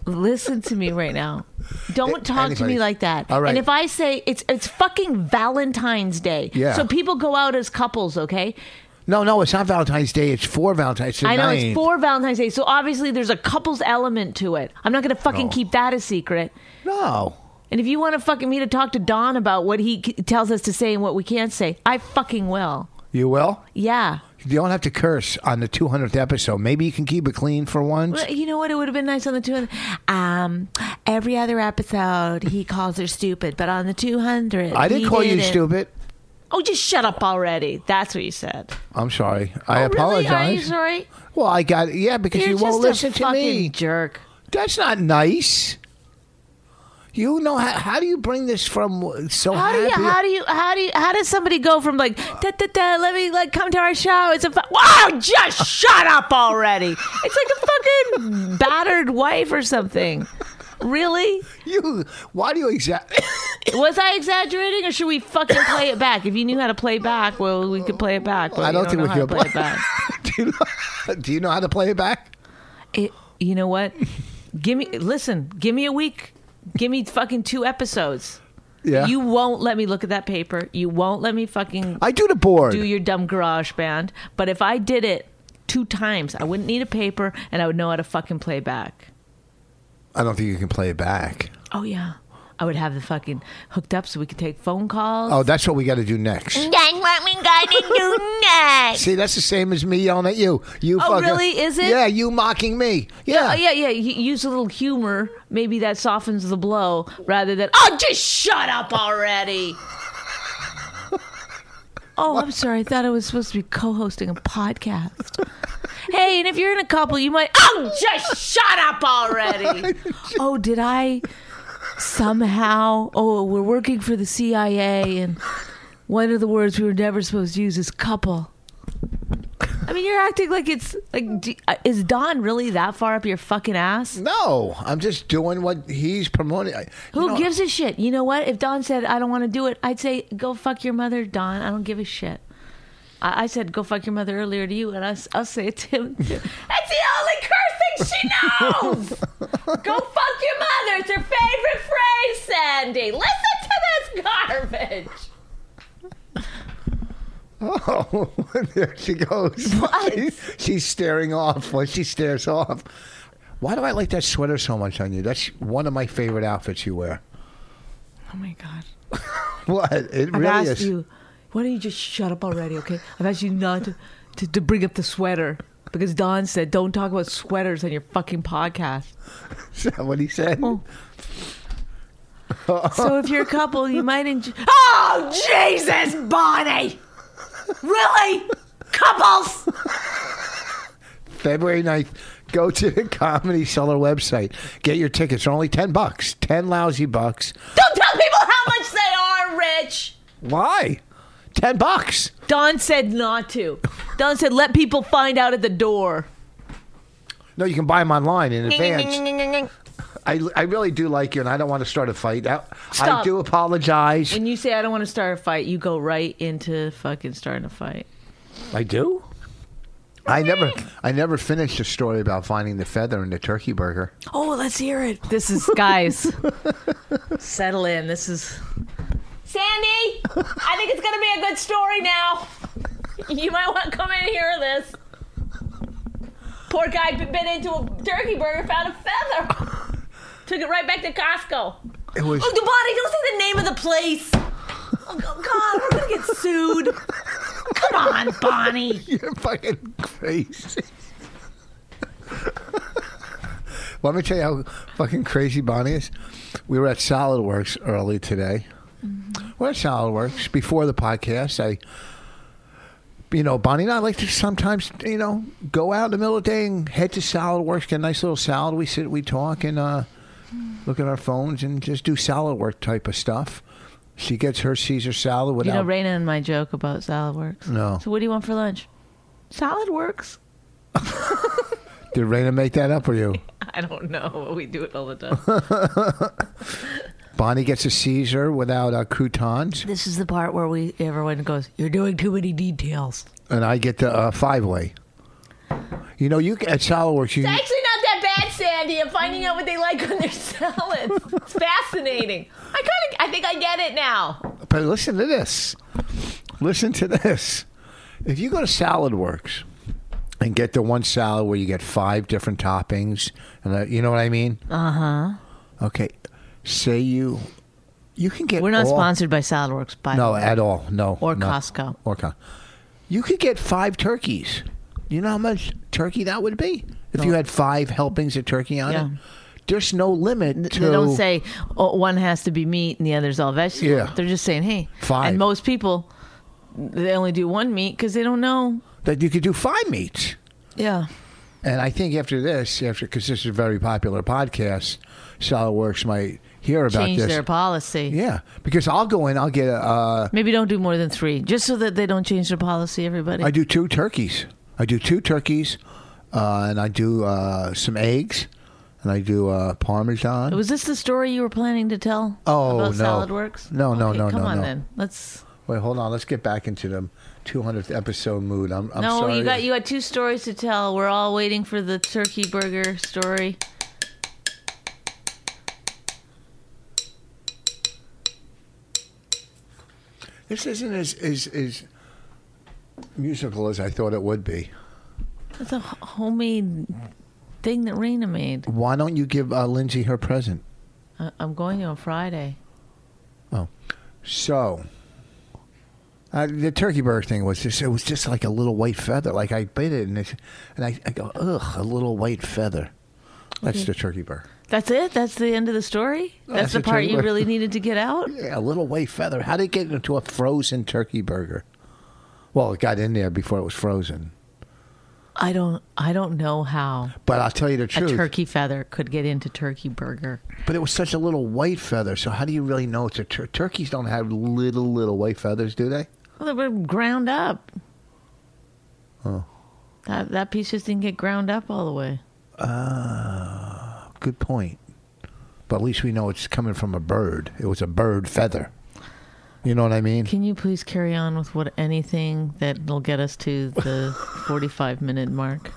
Speaker 5: Listen to me right now. Don't talk
Speaker 4: Anybody.
Speaker 5: to me like that.
Speaker 4: All right.
Speaker 5: And if I say it's it's fucking Valentine's Day.
Speaker 4: Yeah.
Speaker 5: So people go out as couples, okay?
Speaker 4: No, no, it's not Valentine's Day. It's for Valentine's Day.
Speaker 5: I know it's for Valentine's Day. So obviously there's a couples element to it. I'm not going to fucking
Speaker 4: No.
Speaker 5: keep that a secret.
Speaker 4: No.
Speaker 5: And if you want to fucking me to talk to Don about what he c- tells us to say and what we can't say, I fucking will.
Speaker 4: You will?
Speaker 5: Yeah.
Speaker 4: You don't have to curse on the two hundredth episode. Maybe you can keep it clean for once.
Speaker 5: Well, you know what? It would have been nice on the two hundred. Um, every other episode, he calls her stupid, but on the two hundred,
Speaker 4: I didn't
Speaker 5: he
Speaker 4: call you
Speaker 5: didn't.
Speaker 4: stupid.
Speaker 5: Oh, just shut up already. That's what you said.
Speaker 4: I'm sorry. I
Speaker 5: Oh,
Speaker 4: apologize.
Speaker 5: Really? Are you sorry?
Speaker 4: Well, I got yeah because
Speaker 5: You're
Speaker 4: you won't
Speaker 5: just
Speaker 4: listen
Speaker 5: a
Speaker 4: to
Speaker 5: fucking
Speaker 4: me.
Speaker 5: jerk.
Speaker 4: That's not nice. You know how, how do you bring this from so
Speaker 5: How do you?
Speaker 4: happy?
Speaker 5: How do you? How do you? How does somebody go from like da da da? Let me like come to our show. It's a fu- wow. Just shut up already. It's like a fucking battered wife or something. Really?
Speaker 4: You why do you exactly?
Speaker 5: Was I exaggerating, or should we fucking play it back? If you knew how to play back, well, we could play it back. But
Speaker 4: I don't
Speaker 5: you
Speaker 4: think
Speaker 5: know
Speaker 4: we
Speaker 5: how
Speaker 4: can
Speaker 5: to play it back.
Speaker 4: do, you know, do you know how to play it back?
Speaker 5: It, you know what? Give me listen. Give me a week. Give me fucking two episodes.
Speaker 4: Yeah.
Speaker 5: You won't let me look at that paper. You won't let me fucking
Speaker 4: I do the board.
Speaker 5: do your dumb garage band. But if I did it two times, I wouldn't need a paper and I would know how to fucking play back.
Speaker 4: I don't think you can play it back.
Speaker 5: Oh yeah. I would have the fucking hooked up so we could take phone calls.
Speaker 4: Oh, that's what we got to do next.
Speaker 5: That's what we gotta do next.
Speaker 4: See, that's the same as me yelling at you. You
Speaker 5: Oh,
Speaker 4: fucking,
Speaker 5: really? Is it?
Speaker 4: Yeah, you mocking me. Yeah.
Speaker 5: Oh, yeah, yeah. You use a little humor. Maybe that softens the blow rather than, oh, just shut up already. Oh, I'm sorry. I thought I was supposed to be co-hosting a podcast. Hey, and if you're in a couple, you might, oh, just shut up already. Oh, did I somehow, oh, we're working for the C I A, and one of the words we were never supposed to use is couple. I mean, you're acting like it's like, do, uh, is Don really that far up your fucking ass?
Speaker 4: No, I'm just doing what he's promoting. I- you
Speaker 5: Who
Speaker 4: know,
Speaker 5: gives a shit? You know what? If Don said, I don't want to do it, I'd say, go fuck your mother, Don. I don't give a shit. I, I said, go fuck your mother earlier to you, and I, I'll say it to him, too. That's the only curse thing she knows! Go fuck your mother. It's her favorite phrase, Sandy. Listen to this garbage.
Speaker 4: Oh, there she goes.
Speaker 5: What?
Speaker 4: She- she's staring off when she stares off. Why do I like that sweater so much on you? That's one of my favorite outfits you wear.
Speaker 5: Oh, my God.
Speaker 4: What? It
Speaker 5: I've
Speaker 4: really
Speaker 5: asked
Speaker 4: is.
Speaker 5: you, why don't you just shut up already, okay? I've asked you not to, to, to bring up the sweater because Don said don't talk about sweaters on your fucking podcast.
Speaker 4: Is that what he said?
Speaker 5: Oh. So if you're a couple, you might enjoy. Oh, Jesus, Bonnie! Really? Couples?
Speaker 4: February ninth, go to the Comedy Cellar website. Get your tickets. They're only ten bucks. ten lousy bucks.
Speaker 5: Don't tell people how much they are, Rich!
Speaker 4: Why? ten bucks.
Speaker 5: Don said not to. Don said let people find out at the door.
Speaker 4: No, you can buy them online in advance. I, I really do like you, and I don't want to start a fight. I, I
Speaker 5: Stop.
Speaker 4: do apologize.
Speaker 5: When you say I don't want to start a fight, you go right into fucking starting a fight.
Speaker 4: I do? I never I never finished a story about finding the feather in the turkey burger.
Speaker 5: Oh, let's hear it. This is, guys, settle in. This is... Sandy, I think it's going to be a good story now. You might want to come in and hear this. Poor guy bit into a turkey burger, found a feather. Took it right back to Costco.
Speaker 4: It was
Speaker 5: Oh, Bonnie, don't say the name of the place. Oh, God, we're going to get sued. Come on, Bonnie.
Speaker 4: You're fucking crazy. Let me tell you how fucking crazy Bonnie is. We were at Solid Works early today. Mm-hmm. We're at Solid Works before the podcast. I, you know, Bonnie and I like to sometimes, you know, go out in the middle of the day and head to Solid Works, get a nice little salad. We sit, we talk, and uh, look at our phones and just do salad work type of stuff. She gets her Caesar salad without...
Speaker 5: You know Raina and my joke about Salad Works?
Speaker 4: No.
Speaker 5: So what do you want for lunch? Salad Works.
Speaker 4: Did Raina make that up or you?
Speaker 5: I don't know. We do it all the time.
Speaker 4: Bonnie gets a Caesar without uh, croutons,
Speaker 5: This is the part where we everyone goes, you're doing too many details.
Speaker 4: and I get the uh, five-way. You know, you at Solid Works, you
Speaker 5: It's actually not that bad, idea. Finding out what they like on their salads. It's fascinating. I kind of, I think I get it now.
Speaker 4: But listen to this. Listen to this. If you go to Salad Works and get the one salad where you get five different toppings, and uh, you know what I mean?
Speaker 5: Uh huh.
Speaker 4: Okay. Say you, you can get.
Speaker 5: We're not
Speaker 4: all,
Speaker 5: sponsored by Salad Works, by
Speaker 4: No,
Speaker 5: the way.
Speaker 4: at all. No.
Speaker 5: Or
Speaker 4: no.
Speaker 5: Costco.
Speaker 4: Or Costco. You could get five turkeys. You know how much turkey that would be if
Speaker 5: No.
Speaker 4: you had five helpings of turkey on
Speaker 5: Yeah.
Speaker 4: it. There's no limit to.
Speaker 5: They don't say oh, one has to be meat and the other's all vegetable.
Speaker 4: Yeah.
Speaker 5: They're just saying, hey.
Speaker 4: Five.
Speaker 5: And most people, they only do one meat because they don't know.
Speaker 4: that you could do five meats.
Speaker 5: Yeah.
Speaker 4: And I think after this, after because this is a very popular podcast, Salad Works might hear about
Speaker 5: Change
Speaker 4: this.
Speaker 5: their policy.
Speaker 4: Yeah, because I'll go in, I'll get a. Uh,
Speaker 5: Maybe don't do more than three, just so that they don't change their policy, everybody.
Speaker 4: I do two turkeys. I do two turkeys, uh, and I do uh, some eggs, and I do uh, Parmesan.
Speaker 5: Was this the story you were planning to tell
Speaker 4: Oh,
Speaker 5: about
Speaker 4: no.
Speaker 5: Salad Works?
Speaker 4: No, no,
Speaker 5: Okay,
Speaker 4: no,
Speaker 5: come
Speaker 4: no,
Speaker 5: on
Speaker 4: no.
Speaker 5: then. Let's.
Speaker 4: Wait, hold on. Let's get back into the two hundredth episode mood. I'm, I'm
Speaker 5: no,
Speaker 4: sorry.
Speaker 5: you got you got two stories to tell. We're all waiting for the turkey burger story.
Speaker 4: This isn't as, as, as musical as I thought it would be.
Speaker 5: It's a h- homemade thing that Raina made.
Speaker 4: Why don't you give uh, Lindsay her present?
Speaker 5: I- I'm going to on Friday.
Speaker 4: Oh, so uh, the turkey burger thing was just—it was just like a little white feather. Like I bit it, and, it, and I, I go, ugh, a little white feather. That's the turkey burger.
Speaker 5: That's it? That's the end of the story? That's,
Speaker 4: That's
Speaker 5: the
Speaker 4: the
Speaker 5: part
Speaker 4: turkey
Speaker 5: you
Speaker 4: burger.
Speaker 5: really needed to get out?
Speaker 4: Yeah, a little white feather. How did it get into a frozen turkey burger? Well, it got in there before it was frozen.
Speaker 5: I don't I don't know how
Speaker 4: But I'll tell you the
Speaker 5: a
Speaker 4: truth.
Speaker 5: turkey feather could get into turkey burger.
Speaker 4: But it was such a little white feather. So how do you really know it's a tur- turkeys? Don't have little little white feathers, do they?
Speaker 5: Well, they were ground up.
Speaker 4: Oh,
Speaker 5: That that piece just didn't get ground up all the way.
Speaker 4: uh, good point. But at least we know it's coming from a bird. It was a bird feather. You know what I mean?
Speaker 5: Can you please carry on with what anything that'll get us to the forty-five minute mark?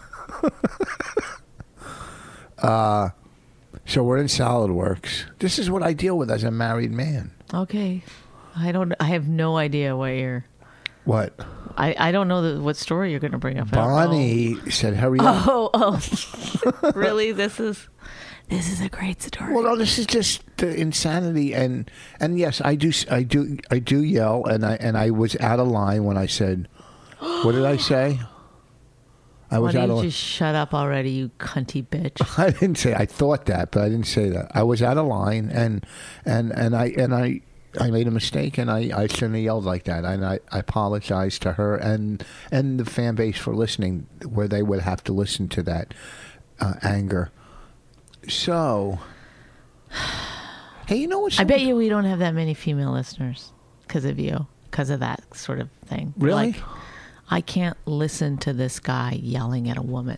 Speaker 4: Uh, so we're in Salad Works. This is what I deal with as a married man.
Speaker 5: Okay. I don't I have no idea what you're
Speaker 4: What?
Speaker 5: I, I don't know the, what story you're going to bring up. I don't know.
Speaker 4: Bonnie said, hurry up.
Speaker 5: Oh, oh. Really? This is this is a great story.
Speaker 4: Well, no, this is just the insanity, and and yes, I do, I do, I do yell, and I and I was out of line when I said, what did I say? I
Speaker 5: Why
Speaker 4: was
Speaker 5: don't
Speaker 4: out
Speaker 5: you
Speaker 4: of line.
Speaker 5: just shut up already, you cunty bitch?
Speaker 4: I didn't say. I thought that, but I didn't say that. I was out of line, and and and I and I. I made a mistake, and I, I shouldn't have yelled like that. And I, I apologize to her and and the fan base for listening, where they would have to listen to that uh, anger. So, hey, you know what?
Speaker 5: I bet you we don't have that many female listeners because of you, because of that sort of thing.
Speaker 4: Really?
Speaker 5: Like, I can't listen to this guy yelling at a woman.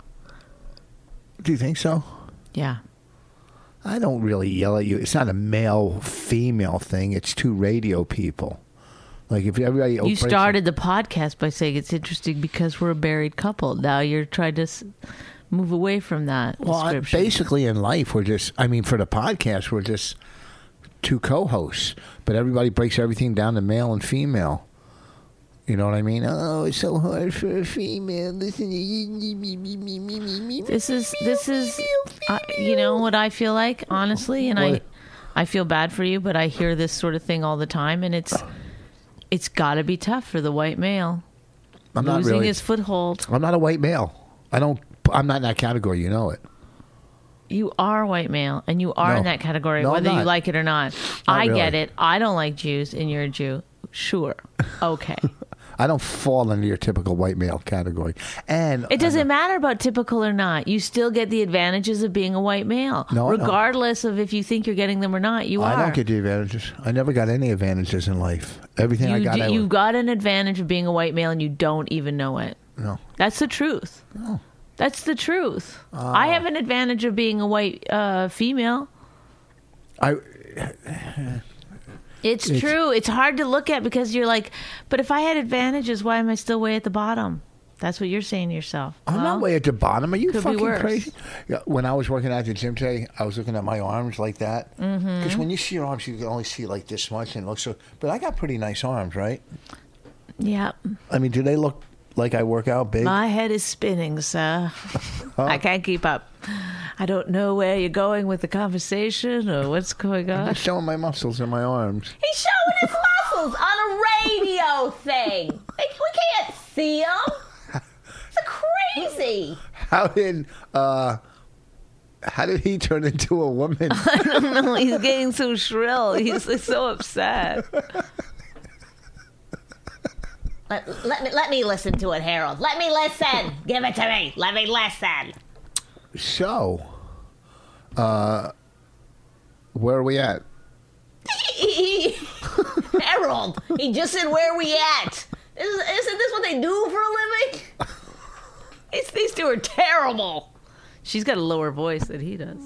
Speaker 4: Do you think so?
Speaker 5: Yeah.
Speaker 4: I don't really yell at you. It's not a male-female thing. It's two radio people. Like if everybody
Speaker 5: You
Speaker 4: breaks-
Speaker 5: started the podcast by saying it's interesting because we're a married couple. Now you're trying to s- move away from that
Speaker 4: Well, I-
Speaker 5: description.
Speaker 4: basically in life, we're just. I mean, for the podcast, we're just two co-hosts. But everybody breaks everything down to male and female. You know what I mean? Oh, it's so hard for a female. Listen to you. me, me, me, me, me, me, me.
Speaker 5: This is this is uh, you know what I feel like, honestly, and
Speaker 4: What?
Speaker 5: I I feel bad for you, but I hear this sort of thing all the time, and it's it's got to be tough for the white male
Speaker 4: I'm not
Speaker 5: losing
Speaker 4: really.
Speaker 5: his foothold.
Speaker 4: I'm not a white male. I don't. I'm not in that category. You know it.
Speaker 5: You are white male, and you are
Speaker 4: No.
Speaker 5: in that category,
Speaker 4: No, I'm
Speaker 5: whether you
Speaker 4: not.
Speaker 5: like it or not.
Speaker 4: Not
Speaker 5: I
Speaker 4: really.
Speaker 5: get it. I don't like Jews, and you're a Jew. Sure, okay.
Speaker 4: I don't fall into your typical white male category. And
Speaker 5: It doesn't matter about typical or not. You still get the advantages of being a white male,
Speaker 4: No, I don't.
Speaker 5: regardless of if you think you're getting them or not. You
Speaker 4: I
Speaker 5: are.
Speaker 4: don't get the advantages. I never got any advantages in life. Everything I
Speaker 5: You,
Speaker 4: got,
Speaker 5: do-
Speaker 4: I
Speaker 5: you
Speaker 4: was,
Speaker 5: got an advantage of being a white male, and you don't even know it.
Speaker 4: no.
Speaker 5: That's the truth. That's the truth. I have an advantage of being a white uh, female.
Speaker 4: I
Speaker 5: It's,
Speaker 4: It's-
Speaker 5: true. It's hard to look at because you're like, but if I had advantages, why am I still way at the bottom? That's what you're saying to yourself.
Speaker 4: I'm
Speaker 5: Well,
Speaker 4: not way at the bottom. Are you
Speaker 5: could be
Speaker 4: fucking
Speaker 5: worse.
Speaker 4: crazy? Yeah, when I was working at the gym today, I was looking at my arms like that. Because
Speaker 5: Mm-hmm.
Speaker 4: when you see your arms, you can only see like this much, and it looks so. But I got pretty nice arms, right?
Speaker 5: Yeah.
Speaker 4: I mean, do they look like I work out big?
Speaker 5: My head is spinning, sir. I can't keep up. I don't know where you're going with the conversation or what's going
Speaker 4: I'm
Speaker 5: on.
Speaker 4: just showing my muscles in my arms.
Speaker 5: He's showing his muscles on a radio thing. Like, we can't see him. It's crazy.
Speaker 4: How did uh, how did he turn into a woman?
Speaker 5: I don't know. He's getting so shrill. He's like, so upset. Let, let me let me listen to it, Harold. Let me listen. Give it to me. Let me listen.
Speaker 4: So, uh, where are we at?
Speaker 5: Harold, he just said, "Where we at?" Isn't, isn't this what they do for a living? These, these two are terrible. She's got a lower voice than he does.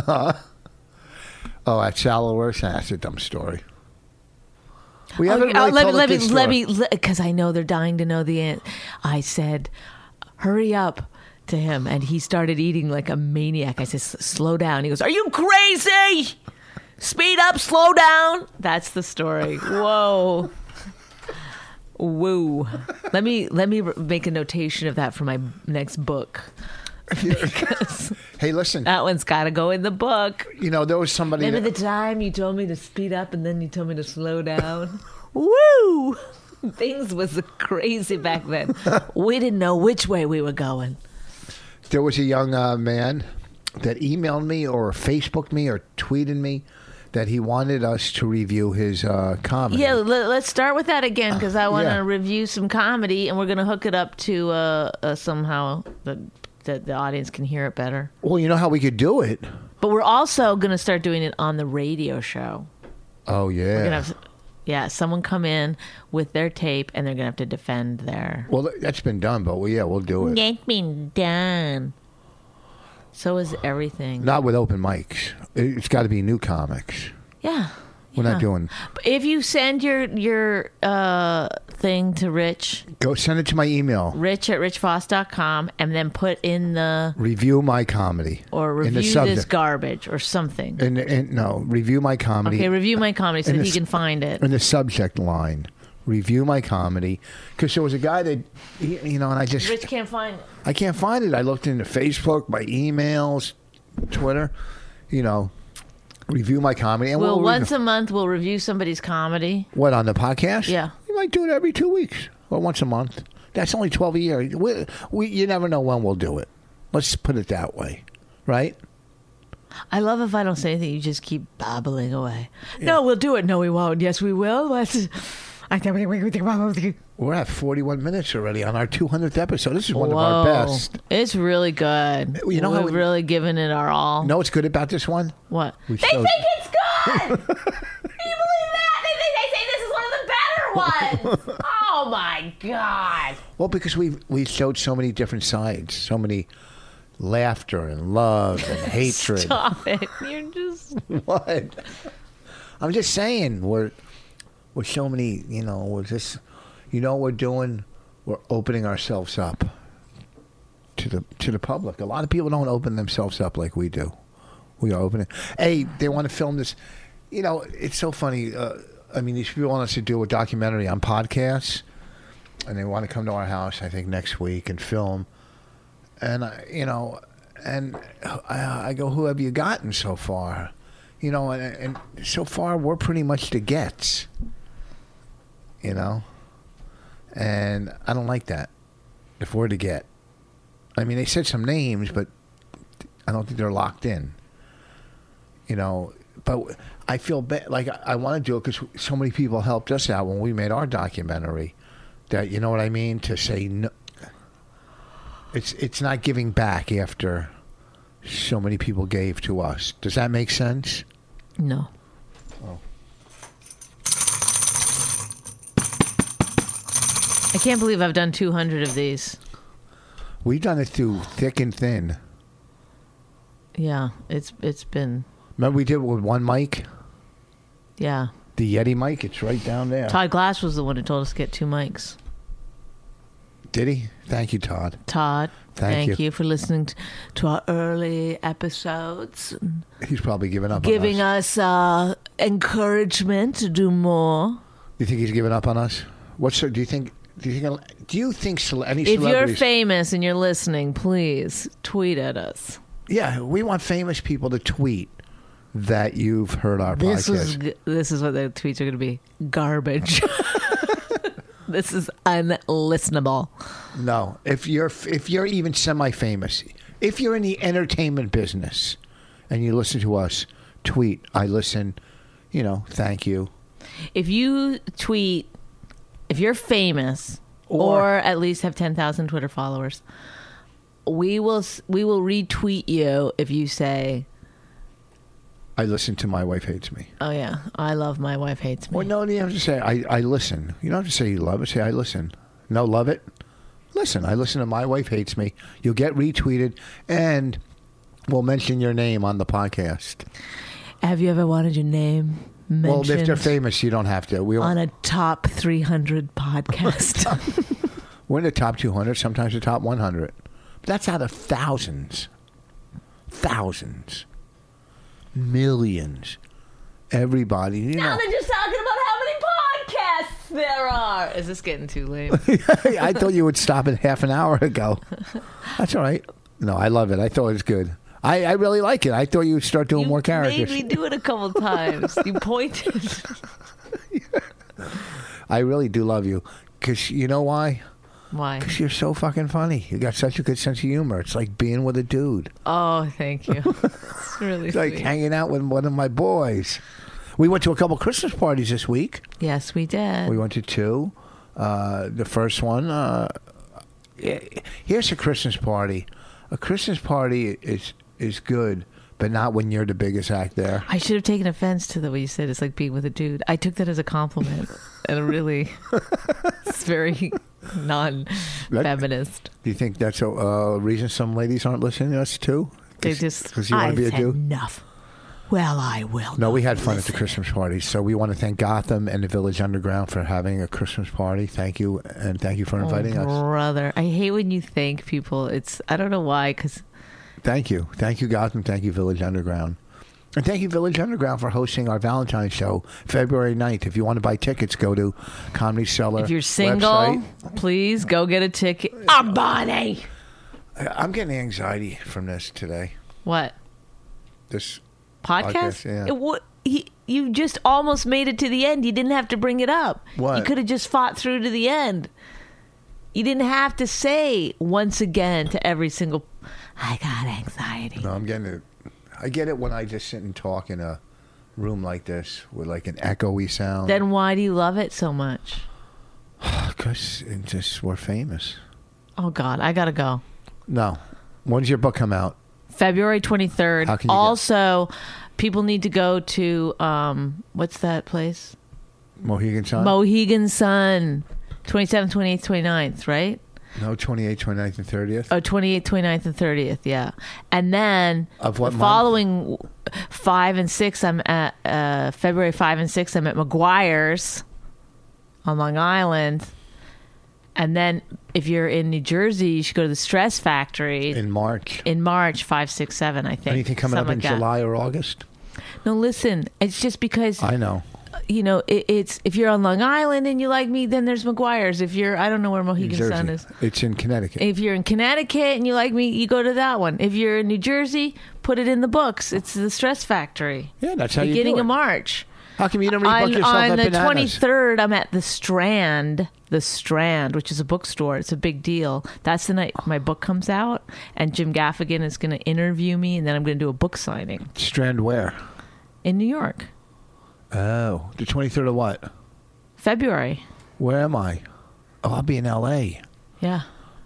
Speaker 4: Oh, at Shallower. That's a dumb story. We
Speaker 5: Oh,
Speaker 4: haven't
Speaker 5: oh,
Speaker 4: really
Speaker 5: let me
Speaker 4: told
Speaker 5: let
Speaker 4: a
Speaker 5: me
Speaker 4: good
Speaker 5: let
Speaker 4: story.
Speaker 5: me because I know they're dying to know the end. I said, "Hurry up." To him, and he started eating like a maniac. I said, "Slow down." He goes, "Are you crazy? Speed up, slow down." That's the story. Whoa, woo. Let me let me make a notation of that for my next book. Because
Speaker 4: Hey, listen.
Speaker 5: that one's got to go in the book.
Speaker 4: You know, there was somebody.
Speaker 5: Remember
Speaker 4: that-
Speaker 5: the time you told me to speed up, and then you told me to slow down? Woo! Things was crazy back then. We didn't know which way we were going.
Speaker 4: There was a young uh, man that emailed me or Facebooked me or tweeted me that he wanted us to review his uh, comedy.
Speaker 5: Yeah, let, let's start with that again because I want to
Speaker 4: Yeah.
Speaker 5: review some comedy, and we're going to hook it up to uh, uh, somehow that the, the audience can hear it better.
Speaker 4: Well, you know how we could do it?
Speaker 5: But we're also going to start doing it on the radio show.
Speaker 4: Oh, yeah.
Speaker 5: We're gonna have, yeah, someone come in with their tape, and they're going to have to defend their.
Speaker 4: Well, that's been done, but well, yeah, we'll do it.
Speaker 5: It's been done. So is everything.
Speaker 4: Not with open mics. It's got to be new comics.
Speaker 5: Yeah.
Speaker 4: We're
Speaker 5: yeah.
Speaker 4: not doing.
Speaker 5: If you send your your uh, thing to Rich,
Speaker 4: Go send it to my email.
Speaker 5: Rich at rich voss dot com, and then put in the
Speaker 4: Review my comedy.
Speaker 5: or
Speaker 4: in the
Speaker 5: review
Speaker 4: subject.
Speaker 5: this garbage or something.
Speaker 4: And, and no, review my comedy.
Speaker 5: Okay, review my comedy so
Speaker 4: in
Speaker 5: that
Speaker 4: the
Speaker 5: he
Speaker 4: s-
Speaker 5: can find it.
Speaker 4: In the subject line, review my comedy. Because there was a guy that, he- you know, and I just,
Speaker 5: Rich can't find it.
Speaker 4: I can't find it. I looked into Facebook, my emails, Twitter, you know, review my comedy. And
Speaker 5: Well,
Speaker 4: we'll
Speaker 5: once
Speaker 4: review-
Speaker 5: a month we'll review somebody's comedy.
Speaker 4: what, on the podcast?
Speaker 5: Yeah.
Speaker 4: You might do it every two weeks or once a month. That's only twelve a year. We, we, you never know when we'll do it. Let's put it that way, right?
Speaker 5: I love if I don't say anything, you just keep babbling away. No, we'll do it. No, we won't. Yes, we will. What's- I think we we think about it.
Speaker 4: We're at forty-one minutes already on our two hundredth episode. This is one of
Speaker 5: Whoa.
Speaker 4: our best.
Speaker 5: It's really good.
Speaker 4: You know how
Speaker 5: We've
Speaker 4: we-
Speaker 5: really given it our all.
Speaker 4: Know what's good about this one?
Speaker 5: What?
Speaker 4: We
Speaker 5: They
Speaker 4: showed-
Speaker 5: think it's good. Can you believe that? They think they say this is one of the better ones. Oh my god.
Speaker 4: Well, because we we showed so many different sides, so many laughter and love and hatred.
Speaker 5: Stop it. You're just
Speaker 4: What? I'm just saying we're we're so many. You know, we're just you know what we're doing. We're opening ourselves up to the to the public. A lot of people don't open themselves up like we do. We are opening. Hey, they want to film this. You know, it's so funny. Uh, I mean, these people want us to do a documentary on podcasts, and they want to come to our house. I think next week and film. And I, you know, and I, I go, who have you gotten so far? You know, and, and so far we're pretty much the gets. You know, and I don't like that. If we're to get, I mean, they said some names, but I don't think they're locked in. You know, but I feel bad. Like I, I want to do it because so many people helped us out when we made our documentary. That you know what I mean? To say no, it's it's not giving back after so many people gave to us. Does that make sense?
Speaker 5: no.
Speaker 4: Oh.
Speaker 5: I can't believe I've done two hundred of these.
Speaker 4: We've done it through thick and thin.
Speaker 5: Yeah, it's it's been
Speaker 4: Remember we did it with one mic?
Speaker 5: yeah.
Speaker 4: The Yeti mic, it's right down there.
Speaker 5: Todd Glass was the one who told us to get two mics.
Speaker 4: Did he? Thank you, Todd.
Speaker 5: Todd,
Speaker 4: Thank
Speaker 5: thank
Speaker 4: you.
Speaker 5: you. for listening t- to our early episodes, and
Speaker 4: He's probably given up
Speaker 5: giving
Speaker 4: on us.
Speaker 5: us uh, encouragement to do more.
Speaker 4: You think he's given up on us? What's do you think? Do you think? Do you think cele- any
Speaker 5: If you're
Speaker 4: celebrities?
Speaker 5: famous and you're listening, please tweet at us.
Speaker 4: Yeah, we want famous people to tweet that you've heard our
Speaker 5: This
Speaker 4: podcast.
Speaker 5: is g- this is what the tweets are going to be: garbage. This is unlistenable.
Speaker 4: No, if you're if you're even semi-famous, if you're in the entertainment business, and you listen to us, tweet. I listen. You know, thank you.
Speaker 5: If you tweet, if you're famous or,
Speaker 4: Or-
Speaker 5: at least have ten thousand Twitter followers, we will s- we will retweet you if you say,
Speaker 4: I listen to My Wife Hates Me.
Speaker 5: "Oh yeah, I love My Wife Hates Me."
Speaker 4: Well, no, you have to say I, I listen. You don't have to say you love it. Say I listen. No, love it. Listen, I listen to My Wife Hates Me. You'll get retweeted, and we'll mention your name on the podcast.
Speaker 5: Have you ever wanted your name
Speaker 4: Well, if they're
Speaker 5: mentioned
Speaker 4: famous, you don't have to. We
Speaker 5: on a top three hundred podcast?
Speaker 4: We're in the top two hundred, sometimes the top one hundred. But that's out of thousands. Thousands. Millions. Everybody. You
Speaker 5: Now
Speaker 4: know.
Speaker 5: they're just talking about how many podcasts there are. Is this getting too late?
Speaker 4: I thought you would stop it half an hour ago. That's all right. No, I love it. I thought it was good. I, I really like it. I thought you would start doing
Speaker 5: You
Speaker 4: more characters.
Speaker 5: made me do it a couple times. You pointed.
Speaker 4: I really do love you. Because you know why?
Speaker 5: Why?
Speaker 4: Because you're so fucking funny. You got such a good sense of humor. It's like being with a dude.
Speaker 5: Oh, thank you. It's really
Speaker 4: It's like
Speaker 5: sweet.
Speaker 4: hanging out with one of my boys. We went to a couple Christmas parties this week.
Speaker 5: Yes, we did.
Speaker 4: We went to two. Uh, the first one, uh, here's a Christmas party. A Christmas party is is good, but not when you're the biggest act there.
Speaker 5: I should have taken offense to the way you said it's like being with a dude. I took that as a compliment, and really, it's very non-feminist.
Speaker 4: Do you think that's a uh, reason some ladies aren't listening to us too?
Speaker 5: They just
Speaker 4: because you want
Speaker 5: I
Speaker 4: to be a
Speaker 5: said
Speaker 4: dude.
Speaker 5: enough. Well, I will.
Speaker 4: No, we
Speaker 5: not
Speaker 4: had fun at the
Speaker 5: listen.
Speaker 4: Christmas party. So we want to thank Gotham and the Village Underground for having a Christmas party. Thank you, and thank you for inviting
Speaker 5: oh,
Speaker 4: us.
Speaker 5: brother. I hate when you thank people. It's I don't know why, because
Speaker 4: Thank you. Thank you, Gotham. Thank you, Village Underground. And thank you, Village Underground, for hosting our Valentine's show February ninth. If you want to buy tickets, go to Comedy Cellar
Speaker 5: if you're single,
Speaker 4: website.
Speaker 5: please go get a ticket. Ah, Bonnie.
Speaker 4: I'm getting anxiety from this today.
Speaker 5: What?
Speaker 4: This
Speaker 5: Podcast?
Speaker 4: Podcast, yeah.
Speaker 5: It wa- he, you just almost made it to the end. You didn't have to bring it up.
Speaker 4: What?
Speaker 5: You could have just fought through to the end. You didn't have to say once again to every single, I got anxiety.
Speaker 4: No, I'm getting it. I get it when I just sit and talk in a room like this with like an echoey sound.
Speaker 5: Then why do you love it so much?
Speaker 4: Because it just we're famous.
Speaker 5: Oh, God, I got to go.
Speaker 4: No. When's your book come out?
Speaker 5: February twenty-third.
Speaker 4: How can you get-
Speaker 5: Also, people need to go to, um, what's that place?
Speaker 4: Mohegan Sun?
Speaker 5: Mohegan Sun. twenty-seventh, twenty-eighth, twenty-ninth, right?
Speaker 4: no, twenty-eighth, twenty-ninth, and thirtieth.
Speaker 5: Oh, twenty-eighth, twenty-ninth, and thirtieth, yeah. And then
Speaker 4: Of what
Speaker 5: the
Speaker 4: month?
Speaker 5: following five and six, I'm at uh, February five and six, I'm at McGuire's on Long Island. And then if you're in New Jersey, you should go to the Stress Factory in,
Speaker 4: In March.
Speaker 5: March, five, six, seven, I think.
Speaker 4: Anything coming up
Speaker 5: Something
Speaker 4: in
Speaker 5: like that.
Speaker 4: July or August?
Speaker 5: No, listen, it's just because,
Speaker 4: I know.
Speaker 5: you know, it, it's if you're on Long Island and you like me, then there's McGuire's. If you're, I don't know where
Speaker 4: New
Speaker 5: Mohegan
Speaker 4: Jersey.
Speaker 5: Sun is.
Speaker 4: It's in Connecticut.
Speaker 5: If you're in Connecticut and you like me, you go to that one. If you're in New Jersey, put it in the books. It's the Stress Factory.
Speaker 4: Yeah, that's how you
Speaker 5: Beginning
Speaker 4: do it.
Speaker 5: of March.
Speaker 4: How come you don't rebook
Speaker 5: On,
Speaker 4: yourself
Speaker 5: on
Speaker 4: at
Speaker 5: the
Speaker 4: Bananas?
Speaker 5: twenty-third, I'm at the Strand, the Strand, which is a bookstore. It's a big deal. That's the night my book comes out, and Jim Gaffigan is going to interview me, and then I'm going to do a book signing
Speaker 4: Strand where?
Speaker 5: in New York,
Speaker 4: Oh, the twenty-third of what?
Speaker 5: February.
Speaker 4: Where am I? Oh, I'll be in L A.
Speaker 5: Yeah,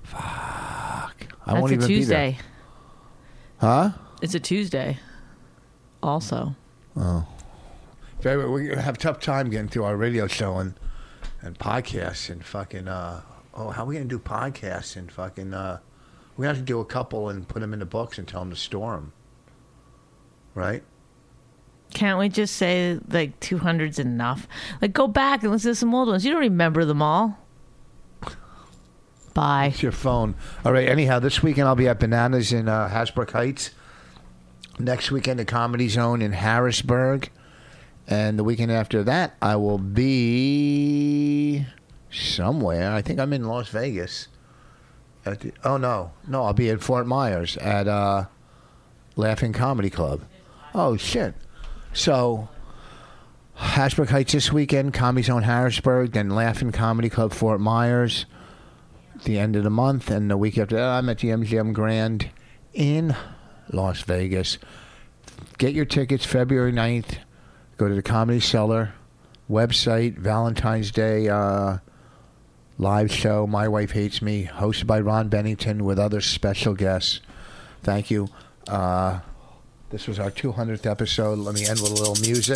Speaker 4: I
Speaker 5: that's
Speaker 4: won't
Speaker 5: a
Speaker 4: even be there.
Speaker 5: Tuesday.
Speaker 4: Huh?
Speaker 5: It's a Tuesday. Also,
Speaker 4: February, we're gonna have a tough time getting through our radio show and and podcasts and fucking. Uh, oh, how are we gonna do podcasts and fucking? Uh, we have to do a couple and put them in the books and tell them to store them. Right?
Speaker 5: can't we just say like two hundred's enough? Like, go back and listen to some old ones. You don't remember them all. Bye.
Speaker 4: It's your phone. All right. Anyhow, this weekend I'll be at Bananas in uh, Hasbrook Heights. Next weekend, the Comedy Zone in Harrisburg. And the weekend after that, I will be somewhere. I think I'm in Las Vegas. At the, oh, no. No, I'll be at Fort Myers at uh, Laughing Comedy Club. Oh, shit. So, Hasbrook Heights this weekend, Comedy Zone Harrisburg, then Laughing Comedy Club Fort Myers. The end of the month, and the week after that, I'm at the M G M Grand in Las Vegas. Get your tickets February ninth. Go to the Comedy Cellar website, Valentine's Day uh, live show, My Wife Hates Me, hosted by Ron Bennington with other special guests. Thank you. Uh, this was our two hundredth episode. Let me end with a little music.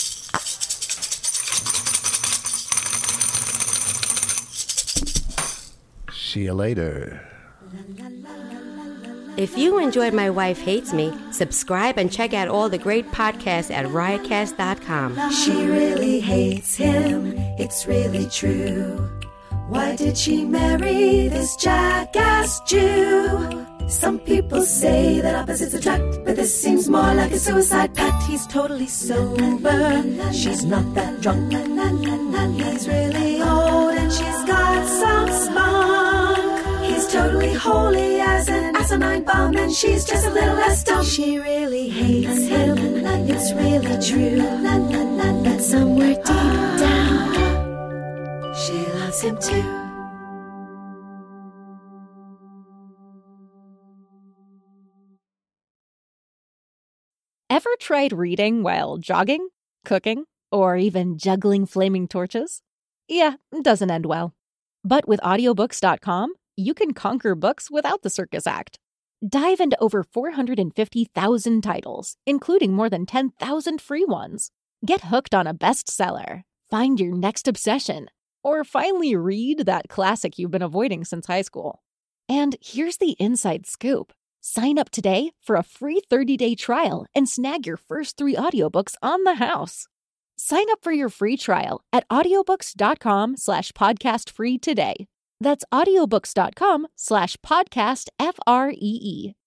Speaker 4: See you later.
Speaker 2: If you enjoyed My Wife Hates Me, subscribe and check out all the great podcasts at riotcast dot com.
Speaker 3: She really hates him, it's really true. Why did she marry this jackass Jew? Some people say that opposites attract, but this seems more like a suicide pact. He's totally sober, she's not that drunk. He's really old and she's got some spunk. He's totally holy as an asinine bomb, and she's just a little less dumb. She really hates him, it's really true. But somewhere deep down, she loves him too.
Speaker 1: Ever tried reading while jogging, cooking, or even juggling flaming torches? Yeah, it doesn't end well. But with audiobooks dot com, you can conquer books without the circus act. Dive into over four hundred fifty thousand titles, including more than ten thousand free ones. Get hooked on a bestseller, find your next obsession, or finally read that classic you've been avoiding since high school. And here's the inside scoop. Sign up today for a free thirty-day trial and snag your first three audiobooks on the house. Sign up for your free trial at audiobooks dot com slash podcast free today. That's audiobooks dot com slash podcast F R E E.